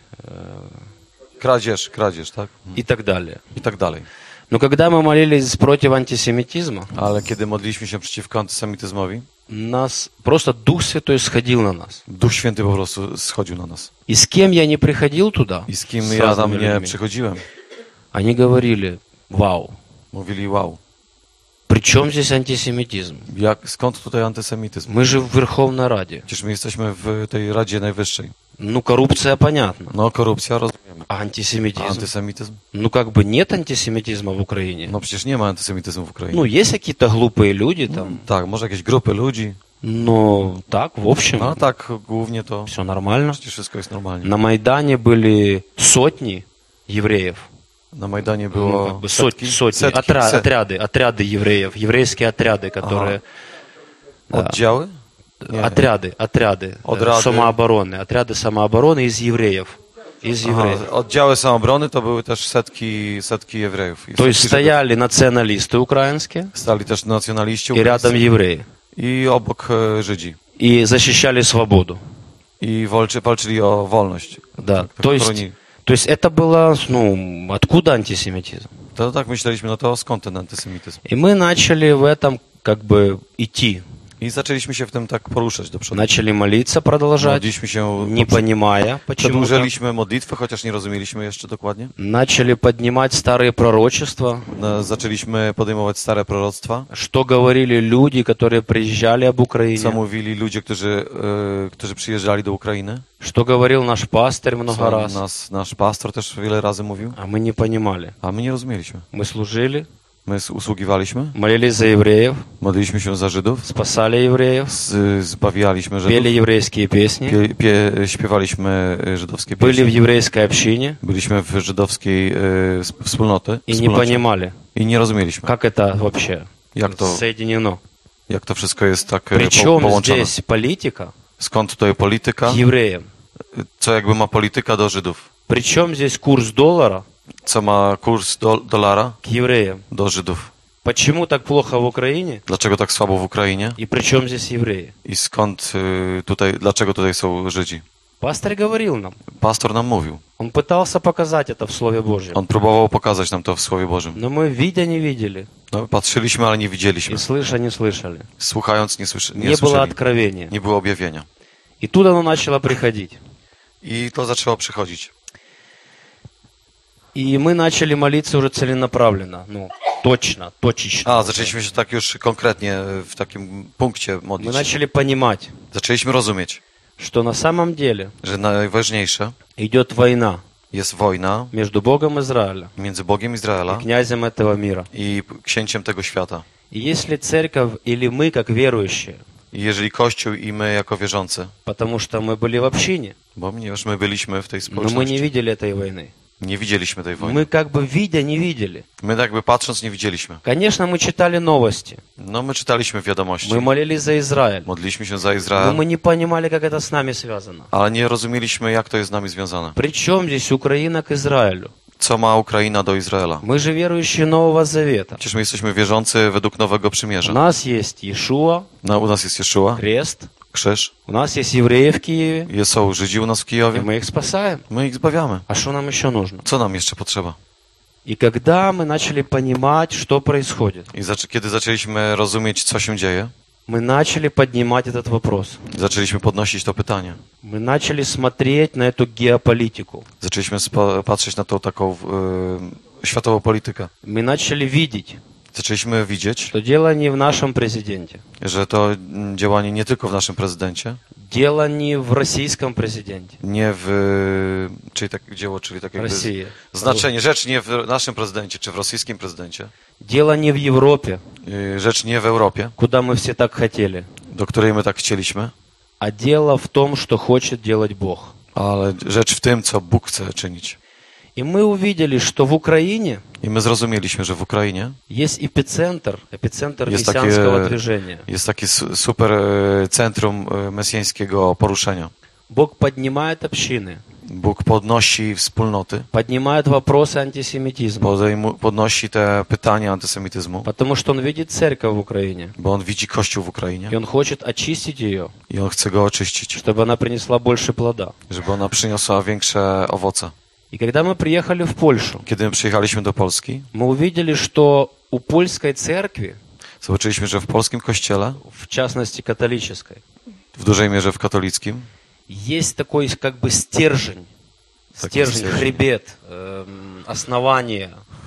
kradzież, tak? и так далее. I tak dalej. Но когда мы молились против антисемитизма, Ale kiedy modliliśmy się przeciwko antysemityzmowi, нас просто Дух Святой сходил на нас. Duch Święty po prostu schodził na nas. И с кем я не приходил туда, I z kim с ja tam разными nie людьми, przychodziłem, они говорили: вау, mówili wow, при чем здесь антисемитизм? skąd tutaj antysemityzm? Мы же в Верховной Раде. Przecież my jesteśmy w tej Radzie Najwyższej. Ну, коррупция понятно. No korupcja, rozumiemy. А A антисемитизм? antysemityzm? Ну, как бы нет антисемитизма в Украине. No przecież nie ma antysemityzmu w Ukrainie. Ну, есть какие-то глупые люди там, Tak, może jakieś grupy ludzi, но так, в общем, no a tak głównie to все нормально. przecież wszystko jest normalnie. На Майдане были сотни евреев. Na Majdanie Ну, как było бы сотни, отряды евреев, еврейские отряды, которые... Да. oddziały? Nie. Отряды, Отряды. отряды самообороны из евреев. Из евреев. Aha, oddziały samoobrony to były też setki Jewrejów. I То есть setki стояли националисты украинские Żydów. Stali też nacjonaliści и рядом ukraińscy евреи. i obok Żydzi. И защищали свободу. I walczyli o wolność. Да. Tak, То есть, chronili. то есть это было, ну, откуда антисемитизм? To tak myśleliśmy, no to skąd ten antysemityzm? И мы начали в этом как бы идти. I zaczęliśmy się w tym tak poruszać do przodu. Начали молиться, продолжать, Modliliśmy się, не понимая, почему. przedłużyliśmy modlitwę, chociaż nie rozumieliśmy jeszcze dokładnie. Начали поднимать старые пророчества, Zaczęliśmy podejmować stare proroctwa, что говорили люди, которые приезжали об co Украине, mówili ludzie, którzy przyjeżdżali do Ukrainy. что говорил наш пастырь много Co раз, nasz pastor też wiele razy mówił, а мы не понимали. a my nie rozumieliśmy. Мы служили, My usługiwaliśmy, молились за евреев, modliliśmy się za Żydów, спасали евреев, zbawialiśmy Żydów, пели еврейские песни, śpiewaliśmy żydowskie были в pieśni, еврейской общине byliśmy w żydowskiej wspólnocie и не понимали, i nie rozumieliśmy, как это вообще jak to соединено. wszystko jest tak Причем połączone. здесь политика Skąd tutaj polityka? к евреям? Co jakby ma polityka do Żydów? Причем здесь курс доллара Co ma kurs dolara к евреям? do Żydów? Почему так плохо в Украине? Dlaczego tak słabo w Ukrainie? И причем здесь евреи? I skąd dlaczego tutaj są Żydzi? Пастор говорил нам. Pastor nam mówił. Он пытался показать это в Слове Божьем. On próbował pokazać nam to w Słowie Bożym. Но мы, видя, не видели. No, patrzyliśmy, ale nie И widzieliśmy. слыша, не слышали. Słuchając, nie Не было słyszeli. откровения. Nie było objawienia. И тут оно начало приходить. I to zaczęło przychodzić. И мы начали молиться уже целенаправленно. Ну, точечно. A, zaczęliśmy się tak już konkretnie w takim punkcie Мы modlić. начали понимать, Zaczęliśmy rozumieć, что на самом деле że najważniejsze идет война jest wojna между Богом Израиля między Bogiem и Izraela князем этого мира. i księciem tego świata. И если церковь или мы, как верующие, I jeżeli Kościół i my jako wierzący, потому что мы были в общине, bo ponieważ my byliśmy w tej но мы не społeczności, видели этой войны. Nie widzieliśmy tej wojny. Мы как бы видя не видели. My tak jakby patrząc nie widzieliśmy. Конечно, мы читали новости, No my czytaliśmy wiadomości. мы молились за Израиль, Modliliśmy się za но Izrael, мы не понимали, как это с нами связано. ale nie rozumieliśmy, jak to jest z nami związane. Причем здесь Украина к Израилю? Co ma Ukraina do Izraela? Мы же верующие Нового Завета. Przecież my jesteśmy wierzący według Nowego У Przymierza. нас есть Иешуа, No, u nas jest Jeszua, крест, krzyż, у нас есть евреи в Киеве, są Żydzi u nas w и Kijowie. мы их спасаем. My ich zbawiamy. А что нам еще нужно? Co nam jeszcze potrzeba? И когда мы начали понимать, что происходит, I kiedy zaczęliśmy rozumieć, co się dzieje, мы начали поднимать этот вопрос. zaczęliśmy podnosić to pytanie. Мы начали смотреть на эту геополитику. Zaczęliśmy patrzeć na tą taką światową politykę. Мы начали видеть, Zaczęliśmy widzieć, что дело не в нашем президенте, że to działanie nie tylko w naszym prezydencie, дело не в российском президенте, nie w... czyli tak dzieło, czyli tak jakby... России. Znaczenie, rzecz nie w naszym prezydencie, czy w rosyjskim prezydencie. Дело не в Европе, Rzecz nie w Europie, куда мы все так хотели, do której my tak chcieliśmy, а дело в том, что хочет делать Бог. ale rzecz w tym, co Bóg chce czynić. И мы увидели, что в Украине I my zrozumieliśmy, że w Ukrainie есть эпицентр Есть мессианского такие- движения. jest takie super centrum mesjańskiego poruszenia. Бог поднимает общины, Bóg podnosi wspólnoty, поднимает вопросы антисемитизма, podnosi te pytania antysemityzmu, потому что Он видит церковь в Украине, bo on widzi Kościół w Ukrainie и Он хочет очистить ее, i on chce go oczyścić, чтобы она принесла больше плода. żeby ona przyniosła większe owoce. И когда мы приехали в Польшу, Kiedy my przyjechaliśmy do Polski, мы увидели, что у польской церкви, zobaczyliśmy, że w polskim kościele, в частности католической, w dużej mierze w katolickim, есть такой как бы стержень, Такой стержень, стержень. хребет, основание.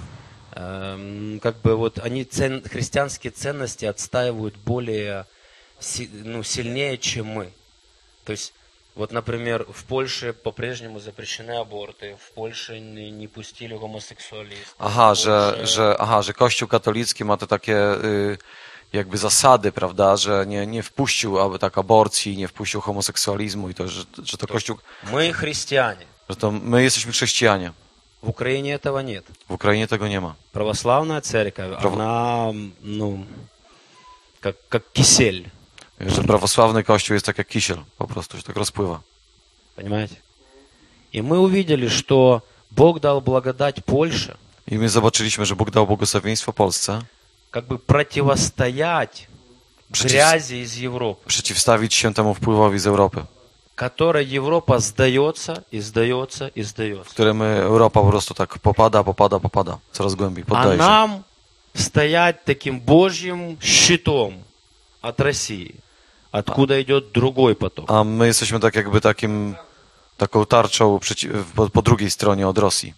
Как бы вот они христианские ценности отстаивают более сильнее, чем мы. То есть вот, например, в Польше по-прежнему запрещены аборты, в Польше не пустили гомосексуалистов. że Kościół katolicki ma te takie jakby zasady, prawda, że nie wpuścił tak aborcji, nie wpuścił homoseksualizmu i to, że to Kościół, Мы христиане. że to my jesteśmy chrześcijanie. В Украине этого нет. W Ukrainie tego nie ma. Православная церковь, она, как кисель. Że prawosławny Kościół jest tak jak kisiel, po prostu się tak rozpływa. Понимаете? И мы увидели, что Бог дал благодать Польше, I my zobaczyliśmy, że Bóg dał błogosławieństwo Polsce, как бы противостоять грязи из Европы, przeciwstawić się temu wpływowi z Europy, которой Европа сдается и сдается и сдается. którym Europa po prostu tak popada, coraz głębiej, А poddaje się. нам стоять таким Божьим щитом от России, откуда идет другой поток. A my jesteśmy tak jakby taką tarczą po drugiej stronie od Rosji.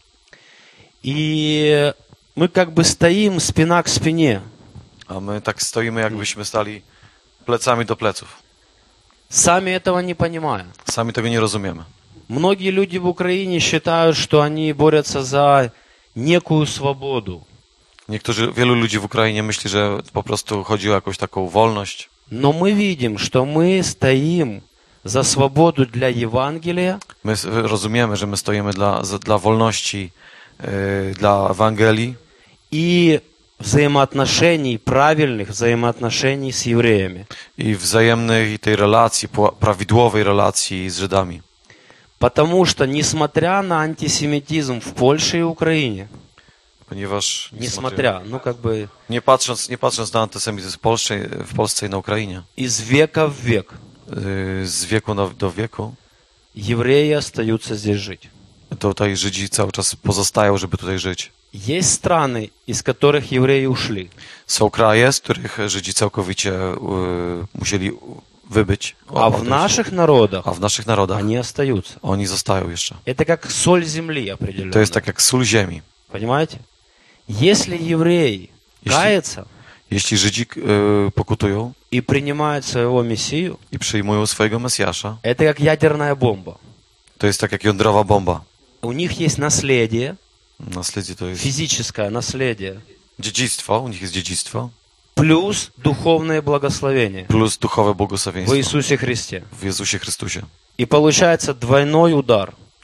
И мы как бы стоим спина к спине. A my tak stoimy, jakbyśmy stali plecami do pleców. Сами этого не понимая. Sami tego nie rozumiemy. Многие люди в Украине считают, что они борются за некую свободу. Wielu ludzi w Ukrainie myśli, że po prostu chodzi o jakąś taką wolność. Но мы видим, что мы стоим за свободу для Евангелия, My rozumiemy, że my stoimy dla wolności, dla Ewangelii и взаимоотношений, правильных взаимоотношений с евреями. i wzajemnej tej relacji, prawidłowej relacji z Żydami. Потому что, несмотря на антисемитизм в Польше и Украине, Ponieważ nie patrząc na antysemityzm w Polsce i na Ukrainie, из века в век z wieku do wieku, евреи остаются здесь жить. tutaj Żydzi cały czas pozostają, żeby tutaj żyć. Есть страны, из которых евреи ушли. Są kraje, z których Żydzi całkowicie musieli wybyć. А в наших народах A w naszych narodach они остаются. oni zostają jeszcze. Это как соль земли определенно. To jest tak jak sól ziemi. Понимаете? Если еврей кается Jeśli Żydzi pokutują и принимают своего мессию, i przyjmują swojego Mesjasza, это как ядерная бомба. to jest tak jak jądrowa bomba. У них есть наследие, Naslędzie to jest физическое наследие, dziedzictwo, u nich jest dziedzictwo, плюс духовное благословение plus duchowe в błogosławieństwo Иисусе Христе. w Jezusie Chrystusie. И получается двойной удар.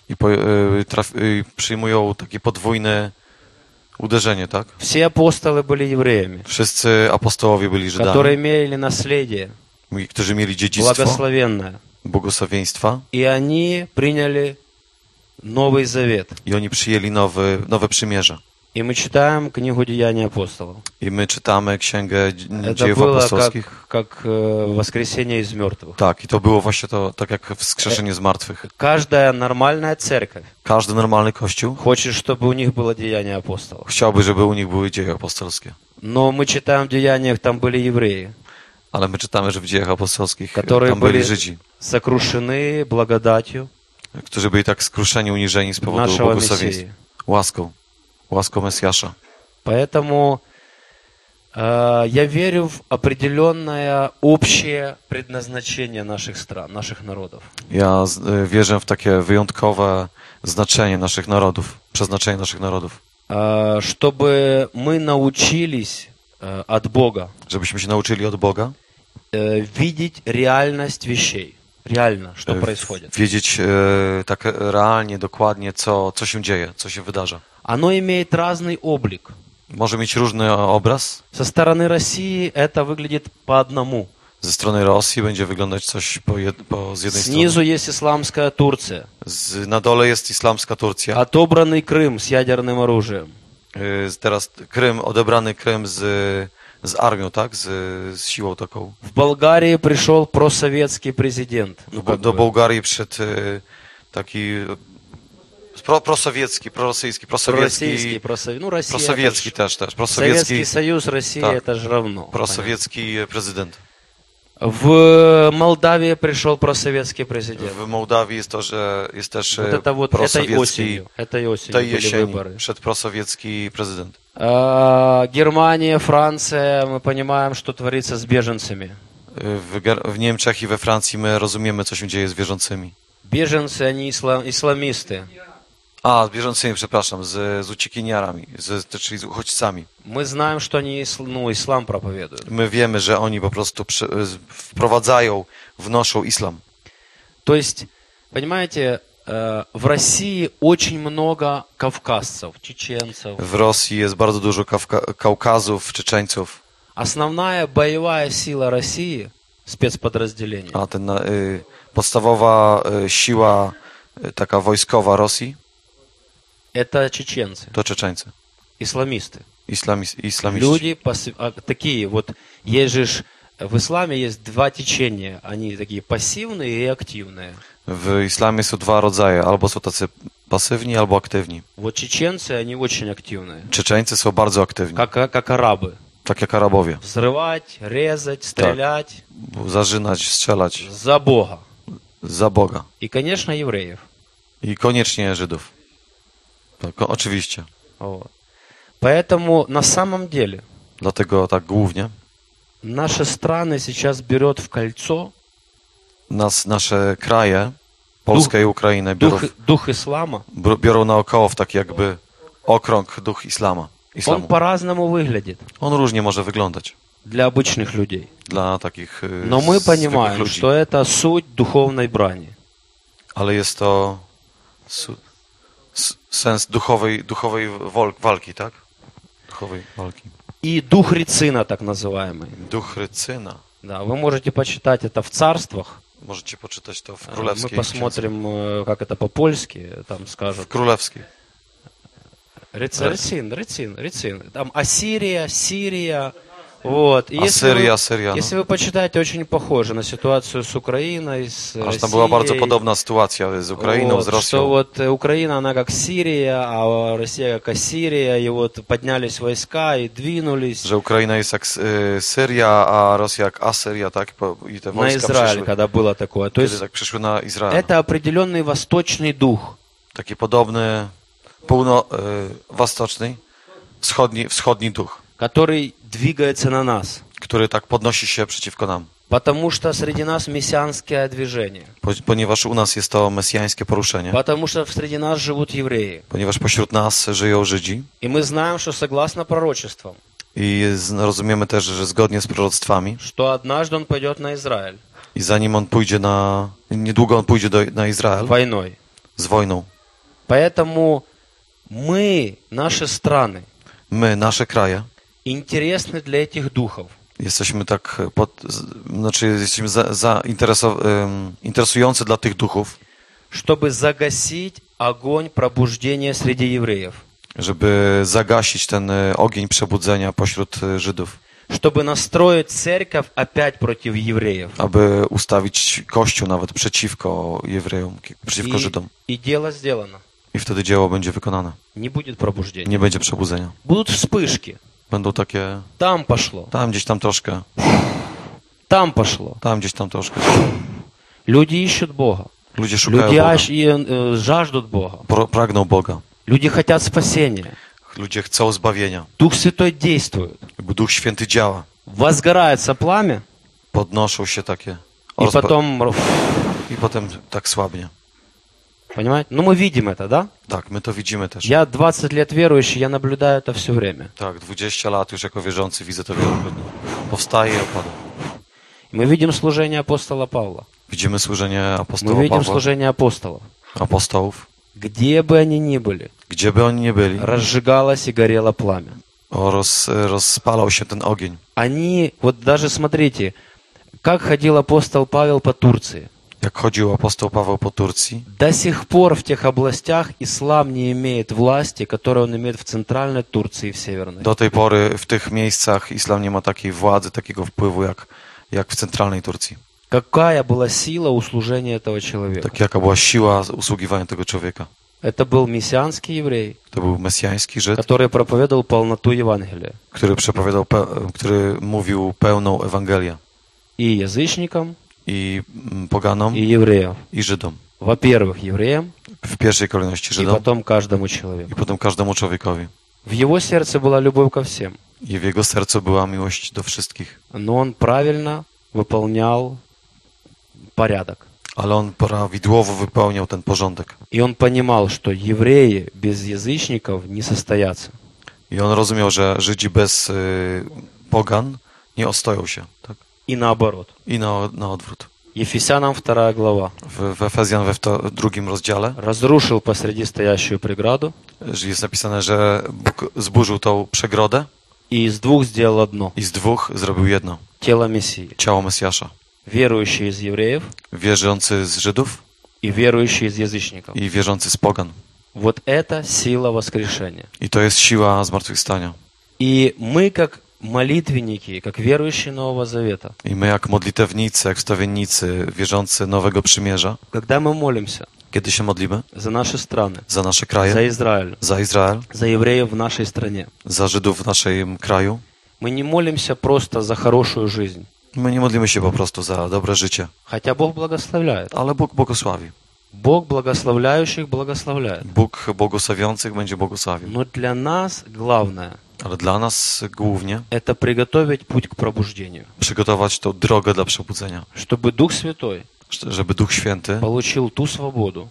i przyjmują takie podwójne uderzenie, tak? Все апостолы были евреями, Wszyscy apostołowie byli Żydami, которые имели наследие którzy mieli dziedzictwo благословенное. błogosławieństwa И они приняли Новый Завет. i oni przyjęli nowe przymierze. И мы читаем книгу Деяний апостолов. I my czytamy Księgę Это Dziejów было Apostolskich. как воскресение из мертвых. Tak, i to było właśnie to, tak jak wskrzeszenie z martwych. Каждая нормальная церковь Każdy normalny kościół хочет, чтобы у них было Деяние апостолов. chciałby, żeby u nich były dzieje apostolskie. Но мы читаем в Деяниях, там были евреи, Ale my czytamy, że w dziejach apostolskich которые tam byli были Żydzi, сокрушены благодатью którzy byli tak skruszeni, uniżeni z powodu нашего błogosławieństwa. Мессии. Łaską Mesjasza. Поэтому я верю в определенное общее предназначение наших стран, наших народов. Ja wierzę w takie wyjątkowe znaczenie naszych narodów, przeznaczenie naszych narodów. Чтобы мы научились от Бога Żebyśmy się nauczyli od Boga видеть реальность вещей. Реально, что происходит. wiedzieć tak realnie, dokładnie, co się dzieje, co się wydarza. Оно имеет разный облик. Może mieć różny obraz. Со стороны России это выглядит по одному. Ze strony Rosji będzie wyglądać coś z jednej Снизу strony. есть исламская Турция. Na dole jest islamska Turcja. Отобранный Крым с ядерным оружием. Teraz odebrany Krym z armią, tak? Z siłą taką. В Болгарии пришел просоветский президент. Do Bułgarii przyszedł taki prosowiecki, prorosyjski, Пророссийский, prosowiecki, ну, Россия. prosowiecki это ж- też, prosowiecki, Советский Союз, Россия, Так. это же равно. prosowiecki prezydent. В Молдавии пришел просоветский президент. W Mołdawii jest to, że jest też Вот это вот prosowiecki, этой осенью tej были jesieni выборы. przed prosowiecki prezydent. Германия, Франция, мы понимаем, что творится с беженцами. W Niemczech i we Francji my rozumiemy, co się dzieje z wierzącymi. Беженцы, они исламисты. Z bieżącymi, przepraszam, z uciekiniarami, czyli z uchodźcami. Мы знаем, что они ислам проповедуют. My wiemy, że oni po prostu wprowadzają, wnoszą islam. То есть, понимаете, в России очень много кавказцев, чеченцев. W Rosji jest bardzo dużo Kaukazów, Czeczeńców, Основная боевая сила России, спецподразделение, a podstawowa siła taka wojskowa Rosji это чеченцы, to Czeczeńcy, исламисты. islamiści. Люди такие, вот есть же в исламе есть два течения, они такие пассивные и активные. W islamie są dwa rodzaje, albo są tacy pasywni, albo aktywni. Вот чеченцы, они очень активные, Czeczeńcy są bardzo aktywni, как арабы. tak jak Arabowie. Взрывать, резать, стрелять Zarzynać, strzelać за Бога. za Boga. И, конечно, евреев. I koniecznie Żydów. Tak, oczywiście. Вот. Поэтому на самом деле Dlatego tak głównie наши страны сейчас берет в кольцо nasze kraje, Polska i Ukrainę, дух ислама. biorą naokoło w taki jakby okrąg duch Он islamu. по-разному выглядит On różnie może wyglądać для обычных людей. dla takich Но мы zwykłych понимаем, ludzi. что это суть духовной брани. Ale jest to sens duchowej walki, tak? Duchowej walki. И дух Рицина, так называемый. Duch Rycyna. Да, вы можете почитать это в царствах. Możecie poczytać to w Мы królewskiej. посмотрим, как это по-польски, там W скажут. królewskiej. Рицин. Там Ассирия, Сирия. Вот. И Asyria, если вы почитаете, очень похоже на ситуацию с Украиной, с Aż tam była bardzo Россией. podobna sytuacja z Ukrainą, z Что Rosją. вот Украина, она как Сирия, а Россия как Ассирия, и вот поднялись войска и двинулись Że Ukraina jest jak Syria, a Rosja jak Asyria, tak? I te на wojska Израиль, przyszły, когда было такое. То kiedy есть tak przyszły na Izrael. это определенный восточный дух, Taki podobny, wschodni duch, который двигается на нас. który tak podnosi się przeciwko nam. Потому что среди нас мессианское движение. Ponieważ u nas jest to mesjańskie poruszenie, Потому что среди нас живут евреи. ponieważ pośród nas żyją Żydzi И мы знаем, что согласно пророчествам, i rozumiemy też, że zgodnie z proroctwami что однажды он пойдет на Израиль i zanim on pójdzie niedługo on pójdzie na Izrael войной. z wojną. Поэтому мы, наши страны, My, nasze kraje, интересны для этих духов. jesteśmy tak, jesteśmy interesujący dla tych duchów, Чтобы загасить огонь пробуждения среди евреев. żeby zagasić ten ogień przebudzenia pośród Żydów, Чтобы настроить церковь опять против евреев. aby ustawić Kościół nawet przeciwko Jewrejom, przeciwko Żydom. И дело сделано. I wtedy dzieło będzie wykonane. Не будет пробуждения. Nie będzie przebudzenia. Будут вспышки. Będą takie, Там пошло. tam gdzieś tam troszkę, Там пошло. tam gdzieś tam troszkę. Люди ищут Бога. Ludzie szukają Люди Boga, жаждут Бога. pragną Boga. Люди хотят спасения. Ludzie chcą zbawienia. Дух Святой действует. Duch Święty działa. Возгорается пламя, Podnoszą się takie. и потом... I potem tak słabnie. Понимаете? Ну, мы видим это, да? Tak, my to widzimy też. Я 20 лет верующий, я наблюдаю это все время. Tak, 20 lat już jako wierzący widzę to wielokrotnie. Powstaje i opada. Мы видим служение апостола Павла. Widzimy służenie Мы apostoła видим Pawła, служение апостолов. apostołów. Где бы они ни были, Gdzie by oni nie byli, разжигалось и горело пламя. rozpalał się ten ogień. Они, вот даже смотрите, как ходил апостол Павел по Турции. Jak chodził apostoł Paweł po Turcji, До сих пор в тех областях ислам не имеет власти, которую он имеет в центральной Турции и в северной. do tej pory w tych miejscach islam nie ma takiej władzy, takiego wpływu jak w centralnej Turcji. Какая была сила у служения этого человека? Tak jaka była siła usługiwania tego człowieka. Это был мессианский еврей, To był mesjański Żyd, который проповедовал полноту Евангелия. który mówił pełną Ewangelię И язычникам, i poganom, и евреям. i Żydom. Во-первых, евреям, W pierwszej kolejności и Żydom потом каждому человеку. i potem każdemu człowiekowi. В его сердце была любовь ко всем, I w jego sercu była miłość do wszystkich. но он правильно выполнял порядок. Ale on prawidłowo wypełniał ten porządek. И он понимал, что евреи без язычников не состоятся. I on rozumiał, że Żydzi bez pogan nie ostoją się. Tak? И наоборот. I na odwrót. Ефесянам 2 глава. W Efezjan we drugim rozdziale Разрушил посреди стоящую преграду że jest napisane, że Bóg zburzył tą przegrodę и из двух сделал одно. i z dwóch zrobił jedno. Тело Мессии. Ciało Mesjasza. Верующие из евреев Wierzący z Żydów и верующие из язычников. i wierzący z pogan. Вот это сила воскрешения. I to jest siła zmartwychwstania. И мы, как молитвенники, как верующие Нового Завета, I my jak modlitewnicy, jak wstawiennicy, wierzący Nowego Przymierza, когда мы молимся kiedy się modlimy за наши страны, za nasze за kraje, Израиль, za Izrael, за евреев в нашей стране, za Żydów w naszym kraju, мы не молимся просто за хорошую жизнь, my nie modlimy się po prostu za dobre życie, хотя Бог благословляет. ale Bóg błogosławi. Бог благословляющих благословляет. Bóg błogosławiących będzie błogosławił. Но для нас главное Ale dla nas głównie – это приготовить путь к пробуждению, przygotować tą drogę dla przebudzenia, чтобы Дух Святой żeby Duch Święty получил ту свободу,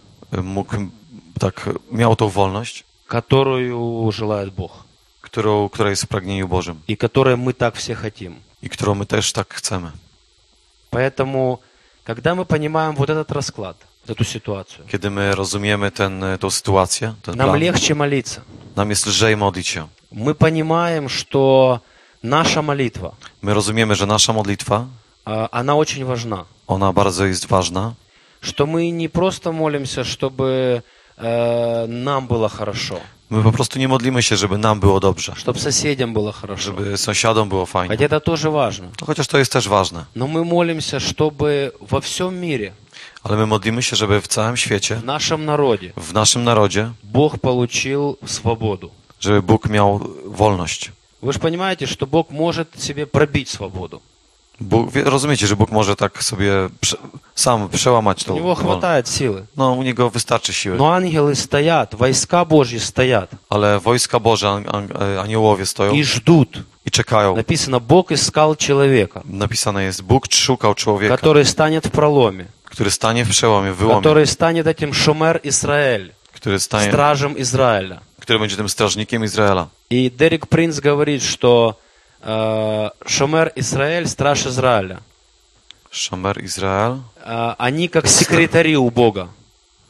miał tą wolność, которую желает Бог, która jest w pragnieniu Bożym и которой мы так все хотим. i którą my też tak chcemy. Поэтому, когда мы понимаем вот этот расклад, вот эту ситуацию, Kiedy my rozumiemy tą sytuację, ten нам plan, легче молиться. nam jest lżej modlić się. Мы понимаем, что наша молитва, My rozumiemy, że nasza modlitwa, она очень важна. ona bardzo jest ważna, Что мы не просто молимся, чтобы нам было хорошо, My po prostu nie modlimy się, żeby nam było dobrze, чтобы соседям было хорошо. żeby sąsiadom było fajnie. Хотя это тоже важно. To chociaż to jest też ważne. Но мы молимся, чтобы во всем мире, Ale my modlimy się, żeby w całym świecie, в нашем народе, w naszym narodzie, Бог получил свободу. żeby Bóg miał wolność. Вы же понимаете, что Бог может себе пробить свободу. Rozumiecie, że Bóg może tak sobie sam przełamać У tą Него wolność. хватает силы. No, u Niego wystarczy siły. Но ангелы стоят, войска Божьи стоят Ale wojska Boże, aniołowie stoją и ждут. i czekają. Написано, Бог искал человека, Napisane jest, Bóg szukał człowieka, который станет в проломе, który stanie w przełomie, w wyłomie, который станет этим Шомер Израиль, стражем Израиля. który będzie tym strażnikiem Izraela. И Дерек Принц говорит, что Шомер Израиль, страж Израиля, Szomer Izrael. они как секретари у Бога.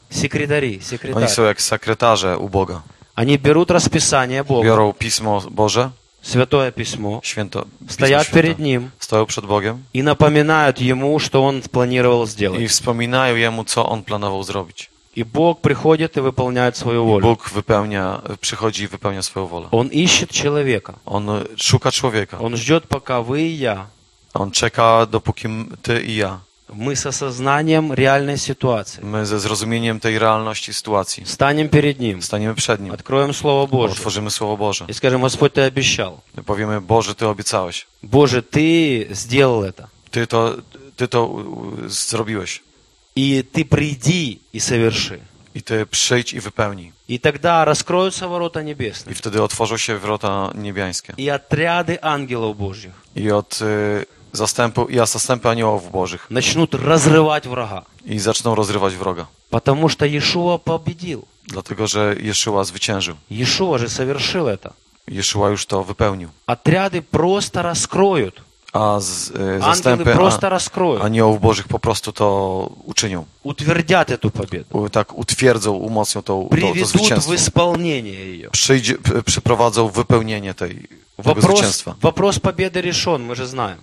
секретари, Oni секретарь. są jak sekretarze u Boga. Они берут расписание Бога, Biorą Pismo Boże, Святое Письмо, Pismo стоят Święte, перед Ним stoją przed Bogiem и напоминают Ему, что Он планировал i сделать. wspominają Jemu, co On planował zrobić. И Бог приходит и выполняет свою волю. Bóg przychodzi i wypełnia swoją wolę. Он ищет человека. On szuka człowieka. Он ждет, пока вы и я, On czeka, dopóki ty i ja, мы с осознанием реальной ситуации, my ze zrozumieniem tej realności sytuacji станем перед Ним, staniemy przed Nim, откроем Слово Божье otworzymy Słowo Boże. и skажем: Господь, Ты обещал. My powiemy: Boże, Ty obiecałeś. Боже, Ты сделал это. Ty to zrobiłeś. И Ты приди и соверши. I Ty przyjdź i wypełnij. И тогда раскроются ворота I небесные. wtedy otworzą się wrota niebiańskie. И отряды ангелов Божьих I od zastępy aniołów bożych. начнут разрывать врага. I zaczną rozrywać wroga. Потому что Иешуа победил. Dlatego, że Jeszua zwyciężył. Иешуа же совершил это. Jeszua już to wypełnił. Отряды просто раскроют. A Ангелы zastępy просто раскроют. aniołów bożych po prostu to uczynią. Утвердят эту победу. Tak utwierdzą, umocnią to Приведут zwycięstwo. в исполнение ее. Przeprowadzą wypełnienie tego zwycięstwa. Вопрос победы решен, мы же знаем.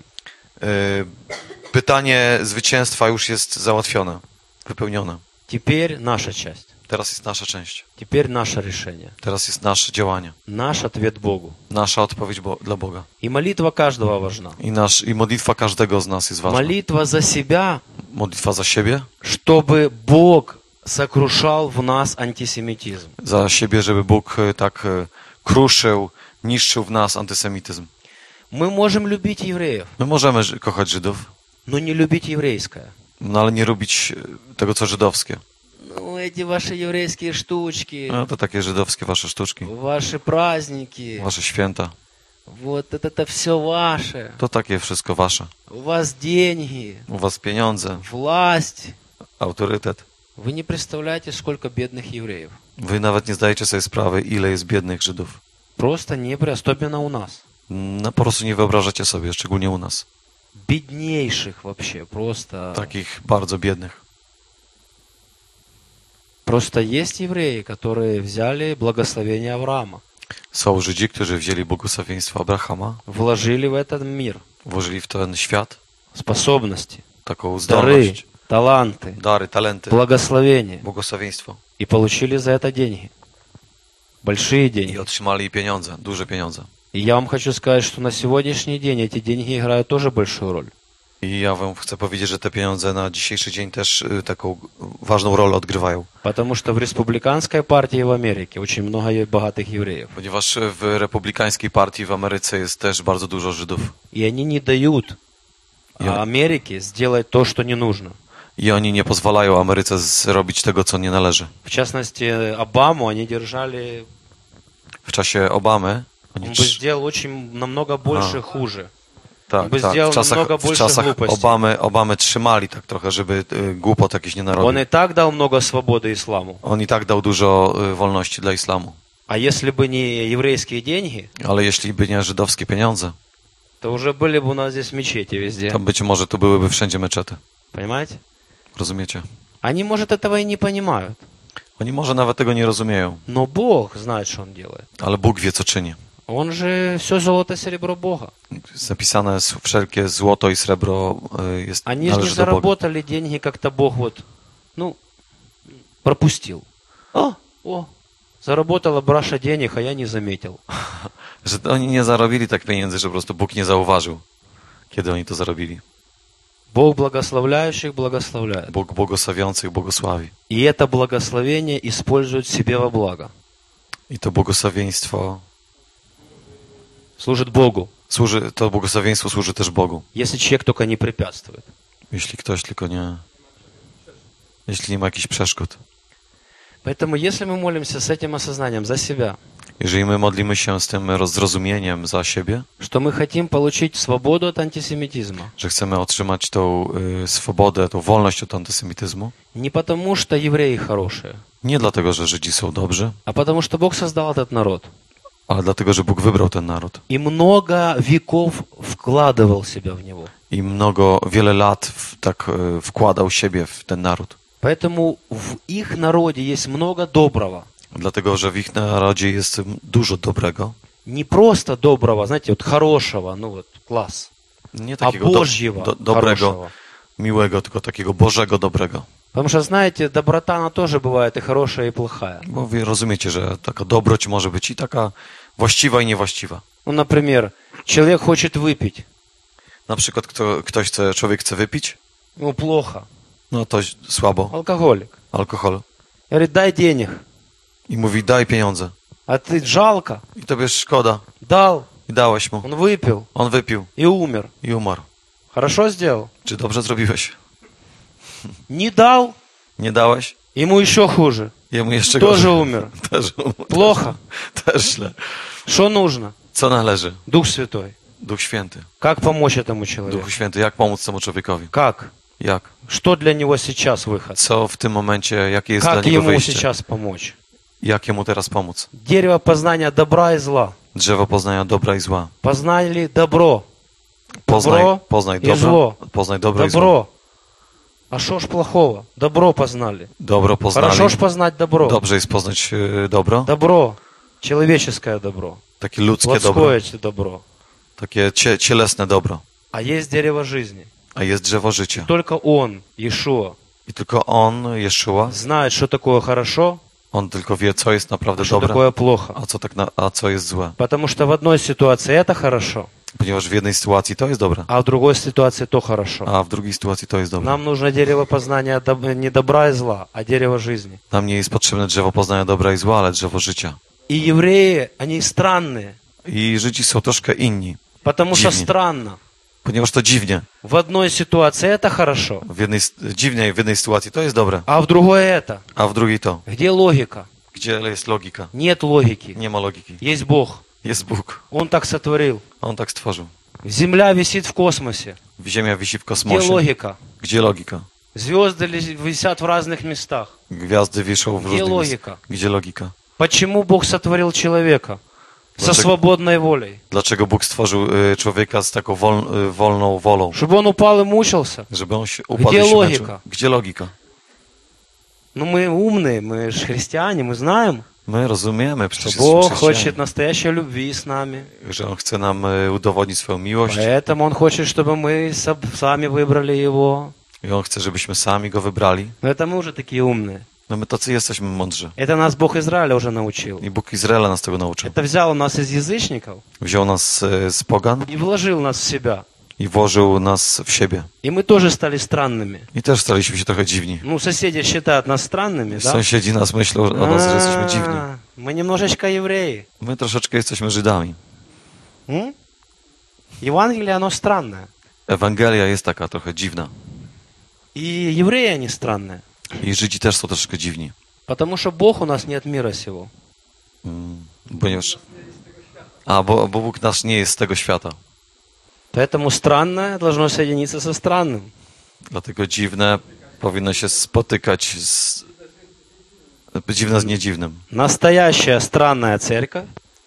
Pytanie zwycięstwa już jest załatwione, wypełnione. Теперь наша часть. Teraz jest nasza część. Теперь наше решение. Teraz jest nasze działanie. Наш ответ Богу. Nasza odpowiedź dla Boga. И молитва каждого важна. I modlitwa każdego z nas jest ważna. Молитва за себя, Modlitwa za siebie, чтобы Бог сокрушал в нас антисемитизм. za siebie, żeby Bóg tak kruszył, niszczył w nas antysemityzm. Мы можем любить евреев, My możemy kochać Żydów, но не любить еврейское. no ale nie lubić tego, co żydowskie. Ну, эти ваши еврейские штучки, No to takie żydowskie wasze sztuczki, ваши праздники, wasze święta. вот это все ваше. To takie wszystko wasze. У вас деньги, U was pieniądze, власть. autorytet. Вы не представляете, сколько бедных евреев. Wy nawet nie zdajecie sobie sprawy, ile jest biednych Żydów. Просто особенно у нас. No po prostu nie wyobrażacie sobie, szczególnie u nas. Беднейших вообще, просто. Takich bardzo biednych. Просто есть евреи, которые взяли благословение Авраама, Są Żydzi, którzy wzięli błogosławieństwo Abrahama, вложили в этот мир włożyli w ten świat способности, taką дары, zdolność, таланты, dary, talenty, благословение błogosławieństwo. и получили за это деньги. Большие I деньги. otrzymali pieniądze, duże pieniądze. И я вам хочу сказать, что на сегодняшний день эти деньги играют тоже большую роль. I ja wam chcę powiedzieć, że te pieniądze na dzisiejszy dzień też taką ważną rolę odgrywają. Потому что в республиканской партии в Америке очень много богатых евреев. Ponieważ w republikańskiej partii w Ameryce jest też bardzo dużo Żydów. И они не дают Америке сделать то, что не нужно. I oni nie pozwalają Ameryce zrobić tego, co nie należy. В частности, Обаму они держали, W czasie Obamy, он бы сделал очень намного больше хуже. tak, by tak, сделал w czasach, много w больше czasach глупостей. Obamy trzymali tak trochę, żeby głupot jakiś nie Он narobił. и так дал много свободы исламу. On i tak dał dużo wolności dla islamu. А если бы не еврейские деньги, Ale jeśli by nie żydowskie pieniądze, то уже были бы у нас здесь мечети везде. to być może tu byłyby wszędzie meczety. Понимаете? Rozumiecie? Они, может, этого и не понимают. Oni może nawet tego nie rozumieją, Но Бог знает, что Он делает. ale Bóg wie, co czyni. Он же все золото, серебро Бога. Jest napisane, wszelkie złoto i srebro jest, Они же не należy do Boga. заработали деньги, как-то Бог пропустил. Заработала Браша денег, а я не заметил. Że oni nie zarobili tak pieniędzy, że po prostu Bóg nie zauważył, kiedy oni to zarobili. Бог благословляющих благословляет. Bóg błogosławiących błogosławi. И это благословение использует себе во благо. I to błogosławieństwo Служит Богу, to błogosławieństwo służy też Bogu. если человек только не препятствует. Jeśli ktoś tylko nie... Jeśli nie ma jakichś przeszkód. Поэтому если мы молимся с этим осознанием за себя, Jeżeli my modlimy się z tym zrozumieniem za siebie, что мы хотим получить свободу от антисемитизма, że chcemy otrzymać tą swobodę, tą wolność od antysemityzmu, не потому что евреи хорошие, nie dlatego, że Żydzi są dobrzy, а потому что Бог создал этот народ ale dlatego, że Bóg wybrał ten naród. и много веков вкладывал себя в него. I wiele lat wkładał siebie w ten naród. Поэтому в их народе есть много доброго. Dlatego, że w ich narodzie jest dużo dobrego. Не просто доброго, знаете, вот хорошего, ну вот класс, Nie а takiego Божьего dobrego, хорошего. miłego, tylko takiego Bożego dobrego. Потому что, знаете, доброта, она тоже бывает и хорошая, и плохая. Bo wy rozumiecie, że taka dobroć może być i taka właściwa i niewłaściwa. Ну, например, человек хочет выпить, Na przykład człowiek chce wypić, ему плохо, no to słabo, алкоголик. alkohol. Говорит, дай денег, I mówi, daj pieniądze. а ты жалко, I tobie szkoda. дал, I dałeś mu. он выпил On wypił и умер. i umarł. Хорошо сделал? Czy dobrze zrobiłeś? Не дал, Nie dałeś? ему еще хуже, Jemu jeszcze тоже gorzej. умер. Też umarł. Плохо. Też źle. Что нужно? Co należy? Дух Святой. Duch Święty. Как помочь этому человеку? Duchu Święty, jak pomóc temu człowiekowi? Как? Jak? Что для него сейчас выход? Co w tym momencie, jakie jest dla Как niego ему wyjście? сейчас помочь? Jak jemu teraz pomóc? Дерево познания добра и зла. Drzewo poznania dobra i zła. Познали добро. Poznaj i zło. Poznaj dobro i zło. Добро. А что ж плохого? Добро познали. Dobro poznali. Хорошо ж познать добро. Dobrze jest poznać dobro. Добро. Человеческое добро. Takie ludzkie dobro. Плотское добро. Takie cielesne dobro. А есть дерево жизни. A jest drzewo życia. Только Он, Иешуа, I tylko On, Jeszua, знает, что такое хорошо, On tylko wie, co jest naprawdę что dobre, такое плохо. a co jest złe. Потому что в одной ситуации это хорошо, Ponieważ w jednej sytuacji to jest dobre, а в другой ситуации то хорошо. a w drugiej sytuacji to jest dobre. Нам нужно дерево познания не добра и зла, а дерево жизни. Nam nie jest potrzebne drzewo poznania dobra i zła, ale drzewo życia. И евреи, они странные, I Żydzi są troszkę inni, потому что Dziwnie. странно. ponieważ to dziwnie. В одной ситуации это хорошо, Dziwnie w jednej sytuacji to jest dobre, а в другой это. a w drugiej to. Где логика? Gdzie jest logika? Нет логики. Nie ma logiki. Есть Бог. Jest Bóg. Он так сотворил. On tak stworzył. Земля висит в космосе. Ziemia wisi w Где kosmosie. логика? Gdzie logika? Звезды висят в разных местах. Gwiazdy wiszą w Gdzie różnych logika? miejscach. Gdzie logika? Почему Бог сотворил человека со Dlaczego? свободной волей? Dlaczego Bóg stworzył człowieka z taką wolną wolą? Чтобы он упал и мучился? Żeby on się upadł Gdzie i się logika? męczył? Gdzie logika? Ну мы умные, мы же христиане, мы знаем, My rozumiemy, что przecież Бог jesteśmy хочет chrześcijanie, настоящей любви с нами. że On chce nam udowodnić swoją miłość Поэтому Он хочет, чтобы мы сами выбрали Его. i On chce, żebyśmy sami Go wybrali. Но это мы уже такие умные. No my tacy jesteśmy mądrzy. Это нас Бог Израиля уже научил. I Bóg Izraela nas tego nauczył. Это взял нас из язычников Wziął nas z pogan и вложил нас в себя. i włożył nas w siebie. И мы тоже стали странными. I też staliśmy się trochę dziwni. Ну, соседи считают нас странными, да? Sąsiedzi nas myślą o nas, że jesteśmy dziwni. Мы немножечко евреи. My troszeczkę jesteśmy Żydami. Евангелие, оно странное. Ewangelia jest taka trochę dziwna. И евреи, они странные. I Żydzi też są troszeczkę dziwni. Потому что Бог у нас не от мира сего. Ponieważ... bo Bóg nasz nie jest z tego świata. Поэтому странное должно соединиться со странным. Dlatego dziwne powinno się spotykać z... Dziwne z niedziwnym. Настоящая странная церковь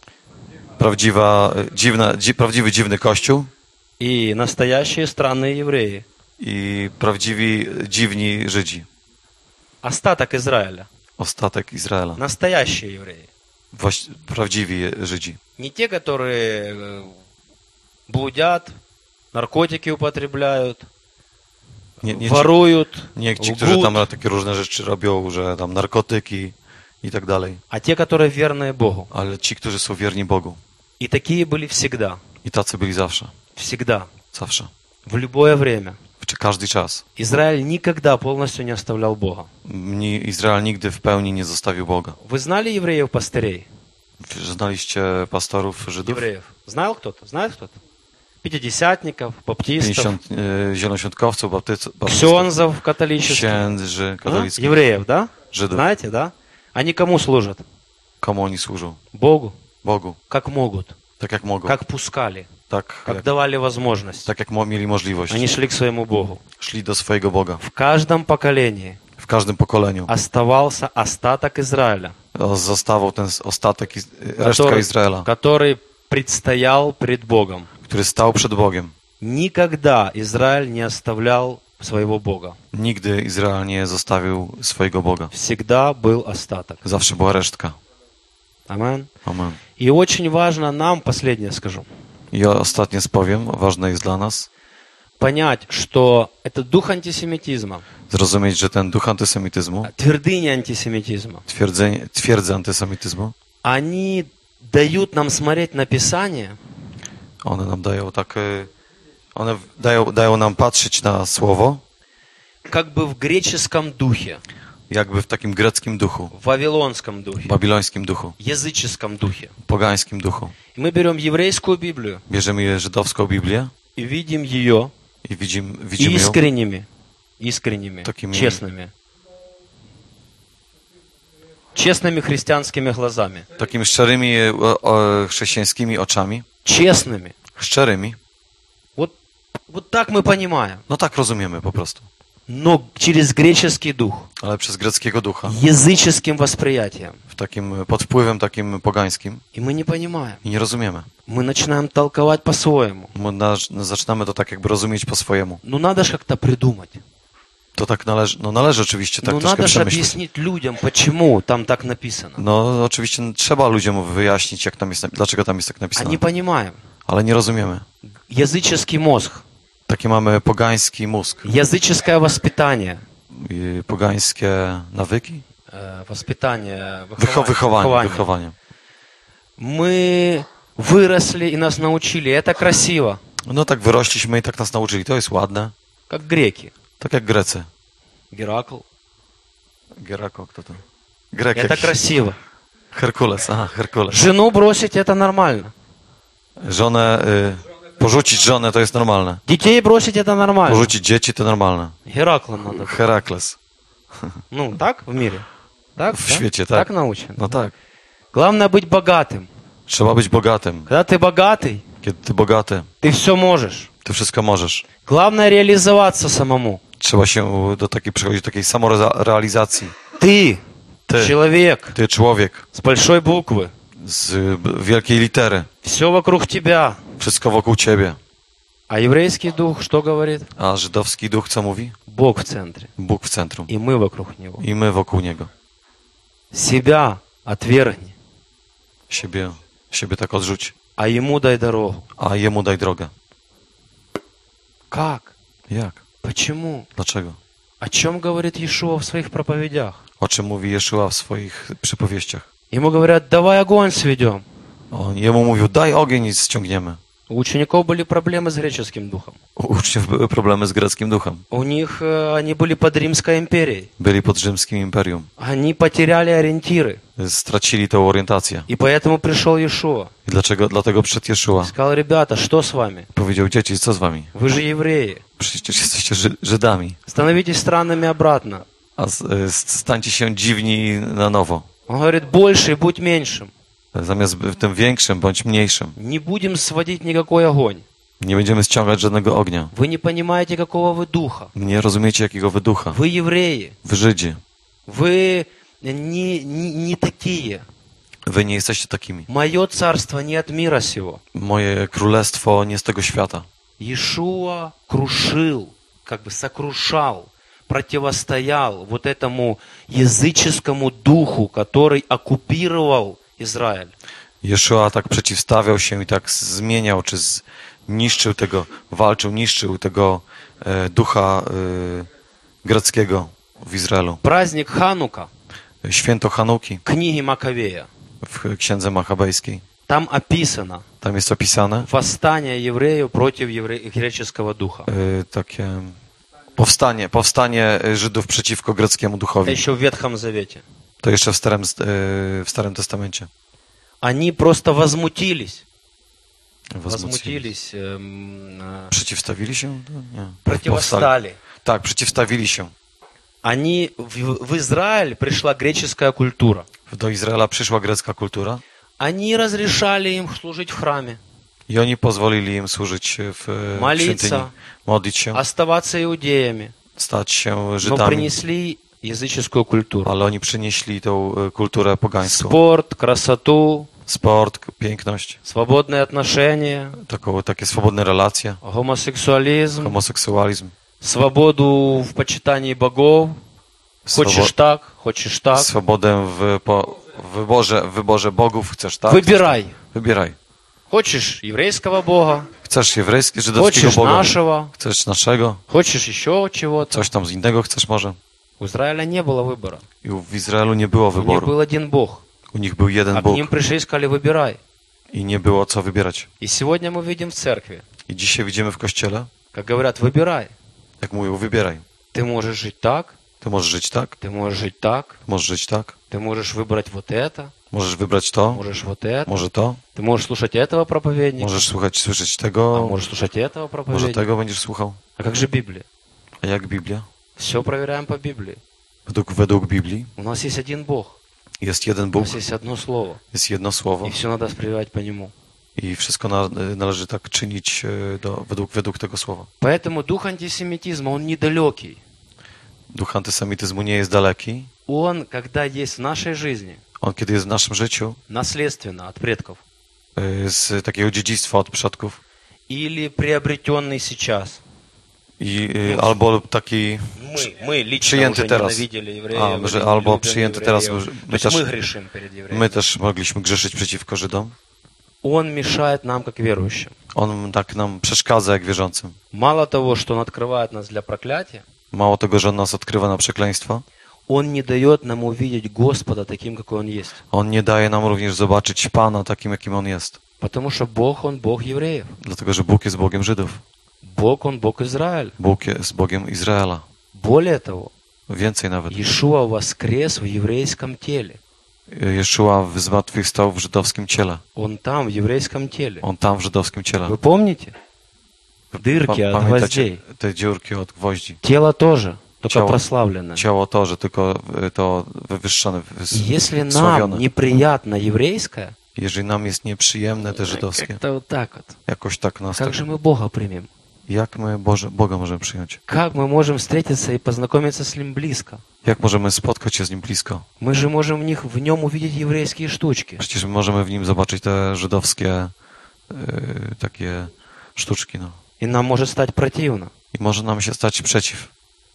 Prawdziwy dziwny kościół и настоящие странные евреи. i prawdziwi dziwni Żydzi. Остаток Израиля. Ostatek Izraela. Настоящие евреи. Prawdziwi Żydzi. Не те, которые блудят, наркотики употребляют, воруют, Nie ci, którzy лгут, tam takie różne rzeczy robią, że tam narkotyki i tak dalej. а те, которые верные Богу. Ale ci, którzy są wierni Bogu. И такие были всегда. I tacy byli zawsze. Всегда. Zawsze. В любое время. Czy każdy czas. Израиль никогда полностью не оставлял Бога. Izrael nigdy w pełni nie zostawił Boga. Вы знали евреев-пастырей? Znaliście pastorów Żydów? Евреев. Знал кто-то? Знает кто-то? Пятидесятников, баптистов, 50 zielonoświątkowców, baptystów, ксензов католических. księży katolickich, Евреев, да? Żydów. Знаете, да? Они кому служат? Komu oni służą? Богу. Bogu. Как могут. Tak jak mogą. Как пускали. Tak Как jak, давали возможность. tak jak mieli możliwość. Они шли к своему Богу. Szli do swojego Boga. В каждом поколении W każdym pokoleniu оставался остаток Израиля, zostawał ten ostatek, resztka Izraela, который предстоял пред Богом. który stał przed Bogiem. Никогда Израиль не оставлял своего Бога. Nigdy Izrael nie zostawił swojego Boga. Всегда был остаток. Zawsze była resztka. Амен. Amen. И очень важно нам, последнее скажу, I ostatnie spowiem, ważne jest dla nas понять, что это дух антисемитизма, zrozumieć, że ten duch antysemityzmu, твердыни антисемитизма, twierdze antysemityzmu, они дают нам смотреть на Писание one nam dają dają nam patrzeć na słowo, как бы в греческом духе, jakby w takim greckim duchu, в вавилонском духе, babilońskim duchu, языческом духе. pogańskim duchu. И мы берем еврейскую Библию Bierzemy żydowską Biblię и видим ее i widzimy ją искренними, Такими- честными христианскими глазами, takimi szczerymi chrześcijańskimi oczami, честными. szczerymi. Вот так мы понимаем, No tak rozumiemy po prostu, но через греческий дух, ale przez greckiego ducha, языческим восприятием. pod wpływem takim pogańskim И мы не понимаем. i nie rozumiemy. Мы начинаем толковать по-своему. Zaczynamy to tak jakby rozumieć po swojemu. Ну надо же как-то придумать. To tak należy oczywiście tak Ну troszkę надо же przemyśleć. объяснить людям, почему там так написано. No oczywiście trzeba ludziom wyjaśnić, dlaczego tam jest tak А napisane, не понимаем. ale nie rozumiemy. Языческий мозг, Taki mamy pogański mózg, языческое воспитание. i pogańskie nawyki, Воспитание, wychowanie. Мы выросли и нас научили. Это красиво, No tak wyrośliśmy i tak nas nauczyli. To jest ładne. как греки. Tak jak Grecy. Геракл. Gerako, kto to? Grek Это jakiś. красиво. Herkules, aha, Herkules. Жену бросить это нормально. Porzucić żonę to jest normalne. Детей бросить это нормально. Porzucić dzieci to normalne. Геракла надо. Herakles. Ну, так в мире? Так, В да? świecie, tak. Так научен. No tak. Главное быть богатым. Trzeba być bogatym. Когда ты богатый, Kiedy ty bogaty, ты все можешь. ty wszystko możesz. Главное реализоваться самому. Trzeba się przychodzić do takiej samorealizacji. Ты, Ty, человек ty człowiek с большой буквы. z wielkiej litery. Все вокруг тебя. Wszystko wokół ciebie. А еврейский дух что говорит? A żydowski duch co mówi? Бог в центре. Bóg w centrum. И мы вокруг Него. I my wokół Niego. Себя отвергни, Siebie tak odrzuć. а Ему дай дорогу. A Jemu daj drogę. Как? Jak? Почему? Dlaczego? О чем говорит Иешуа в своих проповедях? O czym mówi Jeszua w swoich przypowieściach? Ему говорят, давай огонь сведем. Jemu mówił, daj ogień i ściągniemy. У учеников были проблемы с греческим духом. U uczniów były problemy z greckim duchem. У них они были под Римской империей. Byli pod rzymskim imperium. Они потеряли ориентиры. Stracili tę orientację. И поэтому пришел Иешуа. I dlatego przyszedł Jeszua. Сказал, ребята, что с вами? Powiedział, dzieci, co z wami? Вы же евреи. Przecież jesteście Żydami. Становитесь странными обратно. A stańcie się dziwni na nowo. Он говорит, больше и будь меньшим. Zamiast w tym większym bądź mniejszym. Не будем сводить никакой огонь. Nie będziemy ściągać żadnego ognia. Вы не понимаете, какого вы духа. Nie rozumiecie, jakiego wy ducha. Вы евреи. Wy Żydzi. Вы не такие. Wy nie jesteście takimi. Мое царство не от мира сего. Moje królestwo nie z tego świata. Иешуа крушил, как бы сокрушал, противостоял вот этому языческому духу, который оккупировал Израиль. Jeszua tak przeciwstawiał się i tak zmieniał, czy niszczył tego ducha greckiego w Izraelu. Праздник Ханука, Święto Hanuki книги Маковея. w Księdze Machabejskiej. Там описано Tam jest opisane восстание евреев против греческого духа. takie powstanie Żydów przeciwko greckiemu Это duchowi. еще в Ветхом Завете. To jeszcze w Starym Testamencie. Они просто возмутились. Возмутились. Возмутились, Przeciwstawili się? Nie. противостали. Tak, przeciwstawili się. Они, в Израиль пришла греческая культура. Do Izraela przyszła grecka kultura Они разрешали им служить в храме, i oni pozwolili im służyć w świątyni, modlić się, оставаться иудеями, stać się но Żydami, принесли языческую культуру. ale oni przynieśli tą kulturę pogańską. Спорт, красоту, Sport, piękność, свободные отношения, takie swobodne relacje, гомосексуализм, homoseksualizm, свободу в почитании богов. Хочешь так, хочешь так. Swobodę w wyborze bogów, chcesz tak? Выбирай. Wybieraj. Хочешь еврейского бога, Chcesz żydowskiego хочешь Boga, нашего, chcesz naszego, хочешь еще чего-то. coś tam z innego chcesz może. У Израиля не было выбора. I w Izraelu nie było У них wyboru. был один Бог. U nich był jeden А к Bóg ним пришли и сказали, выбирай. i nie było co wybierać. И сегодня мы видим в церкви, I dzisiaj widzimy w Kościele, как говорят, выбирай. jak mówią, wybieraj. Ты можешь жить так, Ty możesz żyć tak, ты можешь жить так, możesz żyć tak, ты можешь выбрать вот это, możesz wybrać to, можешь вот это. może to, Ты можешь слушать этого проповедника, możesz słyszeć а tego, можешь слушать этого może проповедника. tego będziesz słuchał. А как же Библия? A jak Biblia? Все проверяем по Библии. Według Biblii У нас есть один Бог, jest jeden у Bóg, нас есть одно Слово, jest jedno słowo и все надо проверять по Нему. i wszystko należy tak czynić według tego słowa. Поэтому дух антисемитизма, он недалекий. Duch antysemityzmu nie jest daleki. Он, когда есть в нашей жизни, On, kiedy jest w naszym życiu, наследственно от предков, z takiego dziedzictwa od przodków или приобретенный сейчас. i albo taki Мы лично przyjęty уже teraz. ненавидели евреев, Że или albo любим przyjęty евреев. teraz, То есть мы грешим перед евреями. my też mogliśmy grzeszyć przeciwko Żydom. Он мешает нам, как верующим. On tak nam przeszkadza jak wierzącym. Мало того, что он открывает нас для проклятия, Mało tego, że on nas odkrywa na przekleństwo, он не дает нам увидеть Господа таким, какой он есть. on nie daje nam również zobaczyć Pana takim, jakim on jest. Потому что Бог, он Бог евреев. Dlatego, że Bóg jest Bogiem Żydów. Бог, он Бог Израиля. Bóg jest Bogiem Izraela. Более того, Więcej nawet. Иешуа воскрес в еврейском теле. Jeszua zmartwychwstał w żydowskim ciele. Он там, в еврейском теле. On tam w żydowskim ciele. Вы помните? Дырки от Pamiętacie гвоздей. te dziurki od gwoździ? Тело тоже, только Ciało. прославленное. Ciało to, że tylko to wywyższone, И если нам wysławione. неприятно еврейское, Jeżeli nam jest nieprzyjemne te żydowskie, как-то вот так вот, jakoś tak nas как tak, же мы Бога примем? jak my Boga możemy przyjąć? Как мы можем встретиться и познакомиться с Ним близко? Jak możemy spotkać się z Nim blisko? Мы же можем в Нем увидеть еврейские штучки. Przecież my możemy w Nim zobaczyć te żydowskie takie sztuczki, no. И нам может стать противно. I może nam się stać przeciw.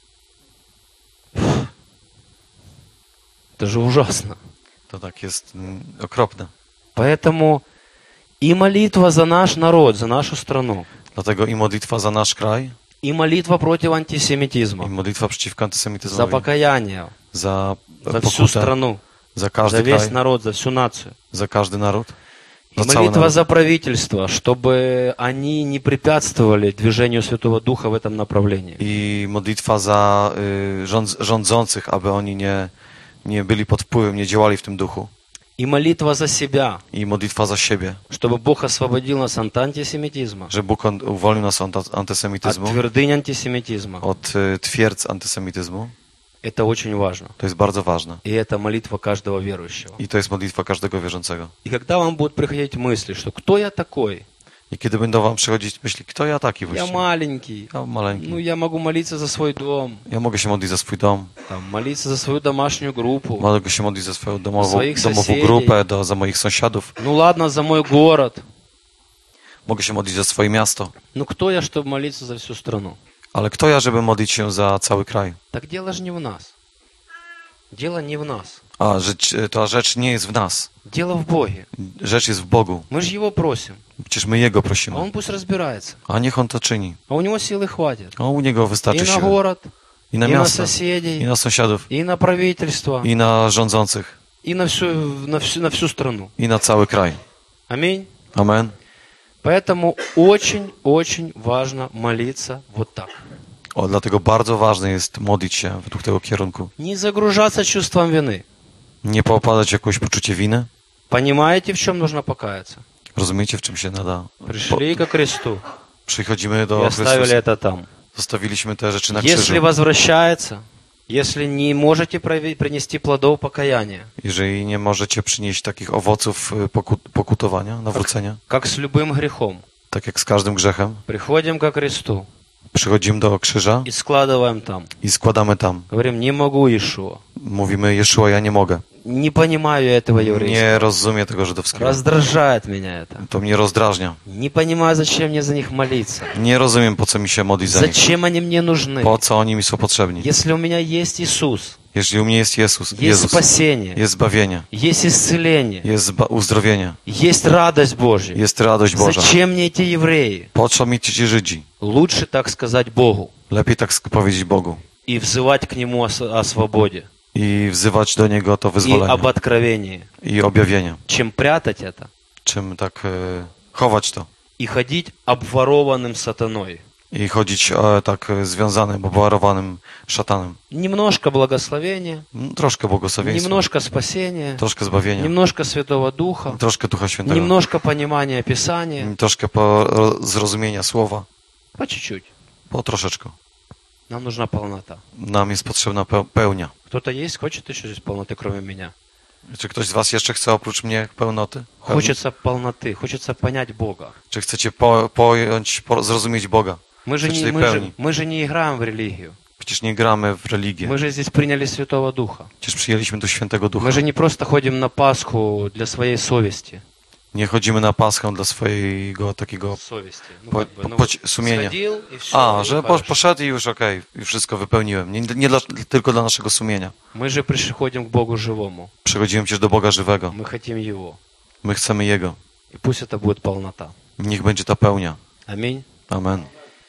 Это же ужасно. To tak jest okropne. Поэтому и молитва за наш народ, за нашу страну, Dlatego i modlitwa za nasz kraj, и молитва против i антисемитизма, modlitwa przeciwko за antysemityzmowi, покаяние, za за всю pokutę, страну, za за każdy весь kraj, народ, за всю нацию. za każdy naród, И za cały молитва naród. за правительство, чтобы они не препятствовали движению Святого Духа в этом направлении. I modlitwa za rządzących, aby oni nie byli pod wpływem, nie działali w tym duchu. И молитва за себя, I modlitwa za siebie, чтобы Бог освободил нас от антисемитизма, że Bóg uwolnił nas od от antysemityzmu, твердынь антисемитизма. od twierdz antysemityzmu. Это очень важно. To jest bardzo ważne. И это молитва каждого верующего. I to jest modlitwa każdego wierzącego. И когда вам будут приходить мысли, что кто я такой? I kiedy będą wam przychodzić myśli, kto ja taki Я właściwie? маленький. Ja maleńki. Я могу молиться за свой дом, Ja mogę się modlić za swój dom, молиться за свою домашнюю группу. mogę się modlić za swoją domową Swoich sąsiedzi. grupę, za moich sąsiadów. Ладно, за мой город. Mogę się modlić za swoje miasto. Кто я, чтобы молиться за всю страну? Ale kto ja, żeby modlić się za cały kraj? Так дело же не в нас. Дело не в нас. A ta rzecz nie jest w nas. Дело в Боге. Rzecz jest w Bogu. Мы же Его просим. Przecież my Jego А prosimy. Он пусть разбирается. A niech On to czyni. А у Него силы хватит. A u Niego И wystarczy на siły. город, I na и на miasto, i соседей, na sąsiadów, и на правительство, i na rządzących, и на всю страну. i na cały kraj. Аминь. Amen. Поэтому очень важно молиться вот так. Dlatego bardzo ważne jest modlić się według tego kierunku. Не загружаться чувством вины. Nie popadać w jakieś poczucie winy. Понимаете, в чем нужно покаяться? Rozumiecie, w czym się nada? Пришли ко кресту Przychodzimy и do оставили Chrystusa. это там. Zostawiliśmy te rzeczy na Если krzyżu. возвращается, если не можете принести плодов покаяния, Jeżeli nie możecie przynieść takich owoców pokutowania, nawrócenia, как с любым грехом, tak jak z każdym grzechem, приходим ко кресту przychodzimy do krzyża и складываем там. i składamy tam. Говорим, не могу, Иешуа. Mówimy, Jeszua, ja nie mogę. Не понимаю этого еврейского. Nie rozumiem tego żydowskiego. Раздражает меня это. To mnie rozdrażnia. Не понимаю, зачем мне за них молиться. Nie rozumiem, po co mi się modlić za nich. Zачем они мне нужны? Po co oni mi są potrzebni. Если у меня есть Иисус, Jeśli u mnie jest есть спасение, jest zbawienie, есть исцеление, jest uzdrowienie, есть радость Божья. jest radość Boża. Зачем мне эти евреи? Po co mi ci Żydzi? Лучше так сказать Богу Lepiej tak powiedzieć Bogu и взывать к Нему о свободе i wzywać do Niego to и wyzwolenie об откровении, i objawienie. чем прятать это Czym tak chować to и ходить обворованным сатаной. i chodzić tak związanym, obwarowanym szatanem. Немножко благословения, Troszkę błogosławieństwa, немножко спасения, troszkę zbawienia, немножко Святого Духа, troszkę Ducha Świętego, немножко понимания Писания, troszkę zrozumienia słowa, по чуть-чуть. po troszeczkę. Нам нужна полнота. Nam jest potrzebna pełnia. Кто-то есть, хочет еще здесь полноты, кроме меня? Czy ktoś z was jeszcze chce oprócz mnie pełnoty? Хочется полноты, хочется понять Бога. Czy chcecie zrozumieć Boga? Chcecie tej pełni? Мы же не играем в религию. Przecież nie gramy w religię. Мы же здесь приняли Святого Духа. Przecież przyjęliśmy do Świętego Ducha. Мы же не просто ходим на Пасху для своей совести. Nie chodzimy na Paschę dla swojego takiego Совести. sumienia. Сходил, и все, Że poszedł i już okej, już wszystko wypełniłem. Nie tylko dla naszego sumienia. Мы же приходим к Богу живому. Przychodzimy przecież do Boga żywego. Мы хотим Его. My chcemy Jego. И пусть это будет полнота. Niech będzie ta pełnia. Аминь. Amen.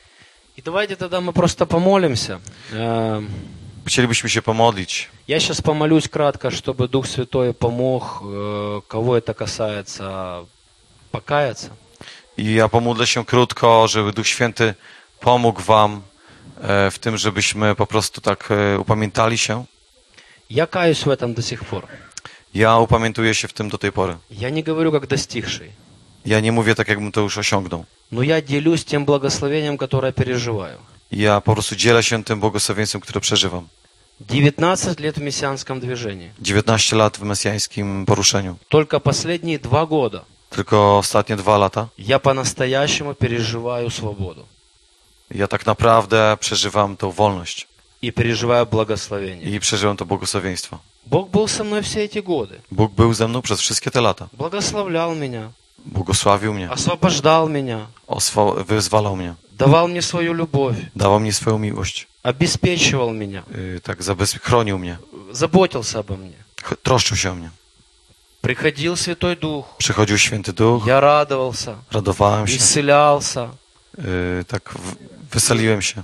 И давайте тогда мы просто помолимся. Chcielibyśmy się pomodlić. Я сейчас помолюсь кратко, чтобы Дух Святой помог, кого это касается, покаяться. I ja pomódlę się krótko, żeby Duch Święty pomógł wam w tym, żebyśmy po prostu tak upamiętali się. Я каюсь в этом до сих пор. Ja upamiętuję się w tym do tej pory. Я не говорю как достигший, Ja nie mówię tak, jakbym to już osiągnął. но я делюсь тем благословением, которое переживаю. Ja po prostu dzielę się tym błogosławieństwem, które przeżywam. 19 лет в мессианском движении. 19 lat w mesjańskim poruszeniu. Только последние 2 года Tylko ostatnie 2 lata. я по-настоящему переживаю свободу Ja tak naprawdę przeżywam tą wolność. и переживаю благословение. I przeżyłem to błogosławieństwo. Бог был со мной все эти годы. Bóg był ze mną przez wszystkie te lata. Благословлял меня, Błogosławił mnie. освобождал меня, Wyzwalał mnie. давал мне свою любовь, Dawał mi swoją miłość. обеспечивал меня, Tak chronił mnie. заботился обо мне. Troszczył się o mnie. Приходил Святой Дух, Przychodził Święty Duch. я радовался, Radowałem się. исцелялся. Tak weseliłem się.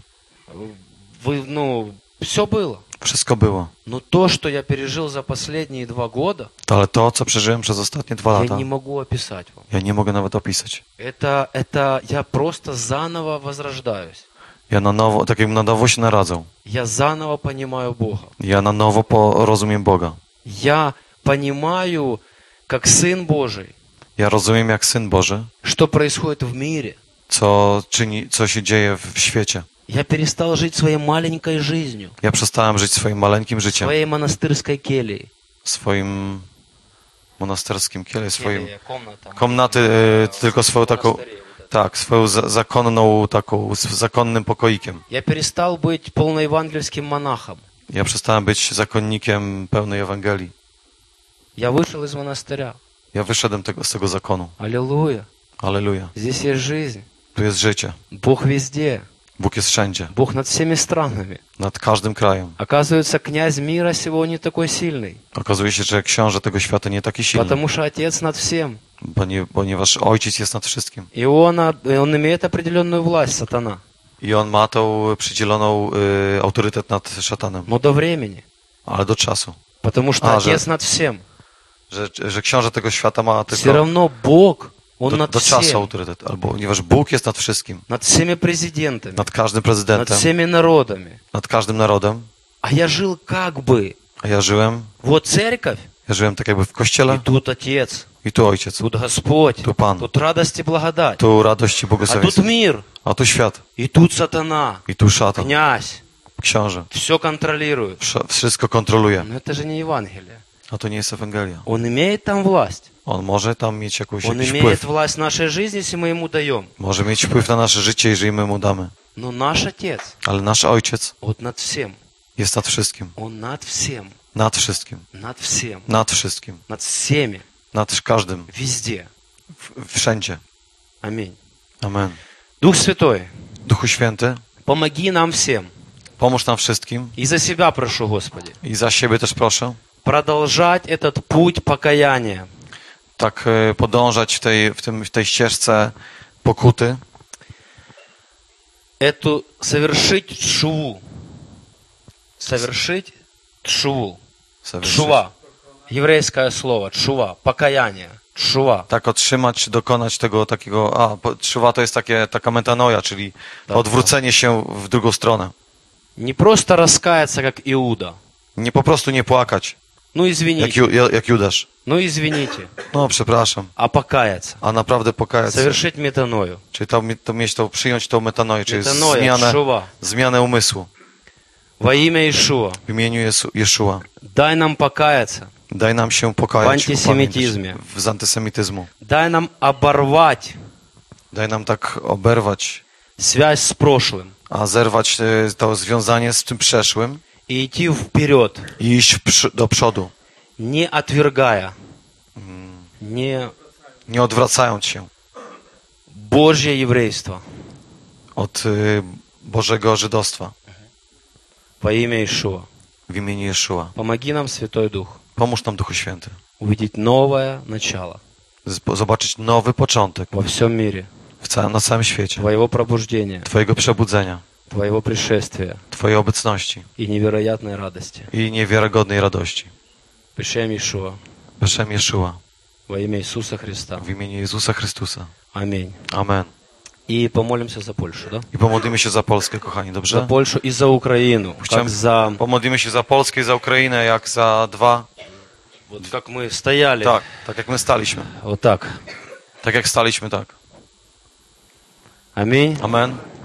Все было. Wszystko było. Но то, что я пережил за последние 2 года, Ale to, co przeżyłem przez ostatnie 2 я lata, не могу описать вам. ja nie mogę nawet opisać. Это я просто заново возрождаюсь. Ja na nowo, tak jakbym na nowo się naradzał. Я заново понимаю Бога. Ja na nowo rozumiem Boga. Я понимаю, как Сын Божий, Ja rozumiem jak Syn Boży, что происходит в мире. co się dzieje w świecie. Я перестал жить своей маленькой жизнью, Ja przestałem żyć swoim maleńkim życiem, своей монастырской келией. swoim monasterskim swoim Келия, комната. komnaty, tylko swoją taką, Монастыре вот это. tak, swoją zakonną taką, z zakonnym pokoikiem. Я перестал быть полноевангельским монахом. Ja przestałem być zakonnikiem pełnej Ewangelii. Я вышел из монастыря. Ja wyszedłem z tego zakonu. Аллилуйя. Alleluja. Здесь есть жизнь. Tu jest życie. Бог везде. Bóg jest wszędzie. Бог над всеми странами. Nad każdym krajem. Оказывается, князь мира сего не такой сильный. Okazuje się, że książę tego świata nie taki silny. Потому что Отец над всем. Ponieważ Ojciec jest nad wszystkim. И он имеет определенную власть, сатана. I On ma tą przydzieloną autorytet nad szatanem. Но до времени. Ale do czasu. Потому что Отец над всем. Że książę tego świata ma Все tylko равно Бог, Он над do czasu всем. autorytet. Albo ponieważ Bóg jest nad wszystkim. Над всеми президентами. Nad każdym Над prezydentem. всеми народами. Nad każdym narodem. А я жил как бы. A ja żyłem tak jakby w kościele. И тут Отец. I tu Ojciec. Тут Господь. Tu Pan. Тут радость и благодать. Tu radość i А тут błogosławieństwo. мир. A tu świat. И тут сатана. I tu szatan. Князь. Książę. Все контролирует. Wszystko kontroluje. Но это же не Евангелие. A to nie jest Ewangelia. Он имеет там власть. On może tam mieć Он jakiś имеет wpływ. власть в нашей жизни, если мы ему даем. Może mieć wpływ na nasze życie, jeżeli my mu damy. Но наш Отец, Ale nasz Ojciec он над всем. jest nad wszystkim. Он над всем. Nad wszystkim. над всем, Nad wszystkim. над всеми, Nad każdym. везде. Wszędzie. Аминь. Amen. Дух Святой, Duchu Święty, помоги нам всем. pomóż nam wszystkim И за себя прошу, Господи, i za siebie też proszę, продолжать этот путь покаяния. tak podążać w tej ścieżce pokuty, Совершить тшуву. Совершить тшуву. Совершить. Тшува. Еврейское слово. Тшува. Покаяние. Тшува. tak otrzymać, dokonać tego takiego, trzywa to jest taka metanoja, czyli odwrócenie się w drugą stronę. Не просто раскаяться, как Иуда. Nie po prostu nie płakać, Ну, извините. jak Judasz. Ну, извините. No, przepraszam. А покаяться. A naprawdę pokajać się. Совершить метаною. Czyli przyjąć tą metanoję, czyli Метаноя. Тшува. zmianę umysłu. Во имя Иешуа. W imieniu Jeszua. Дай нам покаяться. Daj nam się pokajać W antysemityzmie. z antysemityzmu. Дай нам оборвать Daj nam tak oberwać, связь с прошлым. a zerwać to związanie z tym przeszłym И идти вперед, i iść do przodu, не отвергая, nie odwracając się Божье еврейство od Bożego żydostwa. во имя Иешуа. W imieniu Jeszua. Помоги нам, Святой Дух, Pomóż nam, Duchu Święty, увидеть новое начало zobaczyć nowy początek во всем мире, na całym świecie. Твоего пробуждения, Twojego przebudzenia, Твоего пришествия Twojej obecności и невероятной радости. i niewiarygodnej radości. Пришем Иешуа Beszem Jeszua. во имя Иисуса Христа. W imieniu Jezusa Chrystusa. Аминь. Amen. И помолимся за Польшу, да? I pomodlimy się za Polskę, kochani, За dobrze? Польшу и за Украину, Chciałem- как за... Pomodlimy się za Polskę i za Ukrainę, jak za dwa. Вот как мы стояли, Tak jak my staliśmy. вот так. Tak jak staliśmy, tak. Аминь. Amen.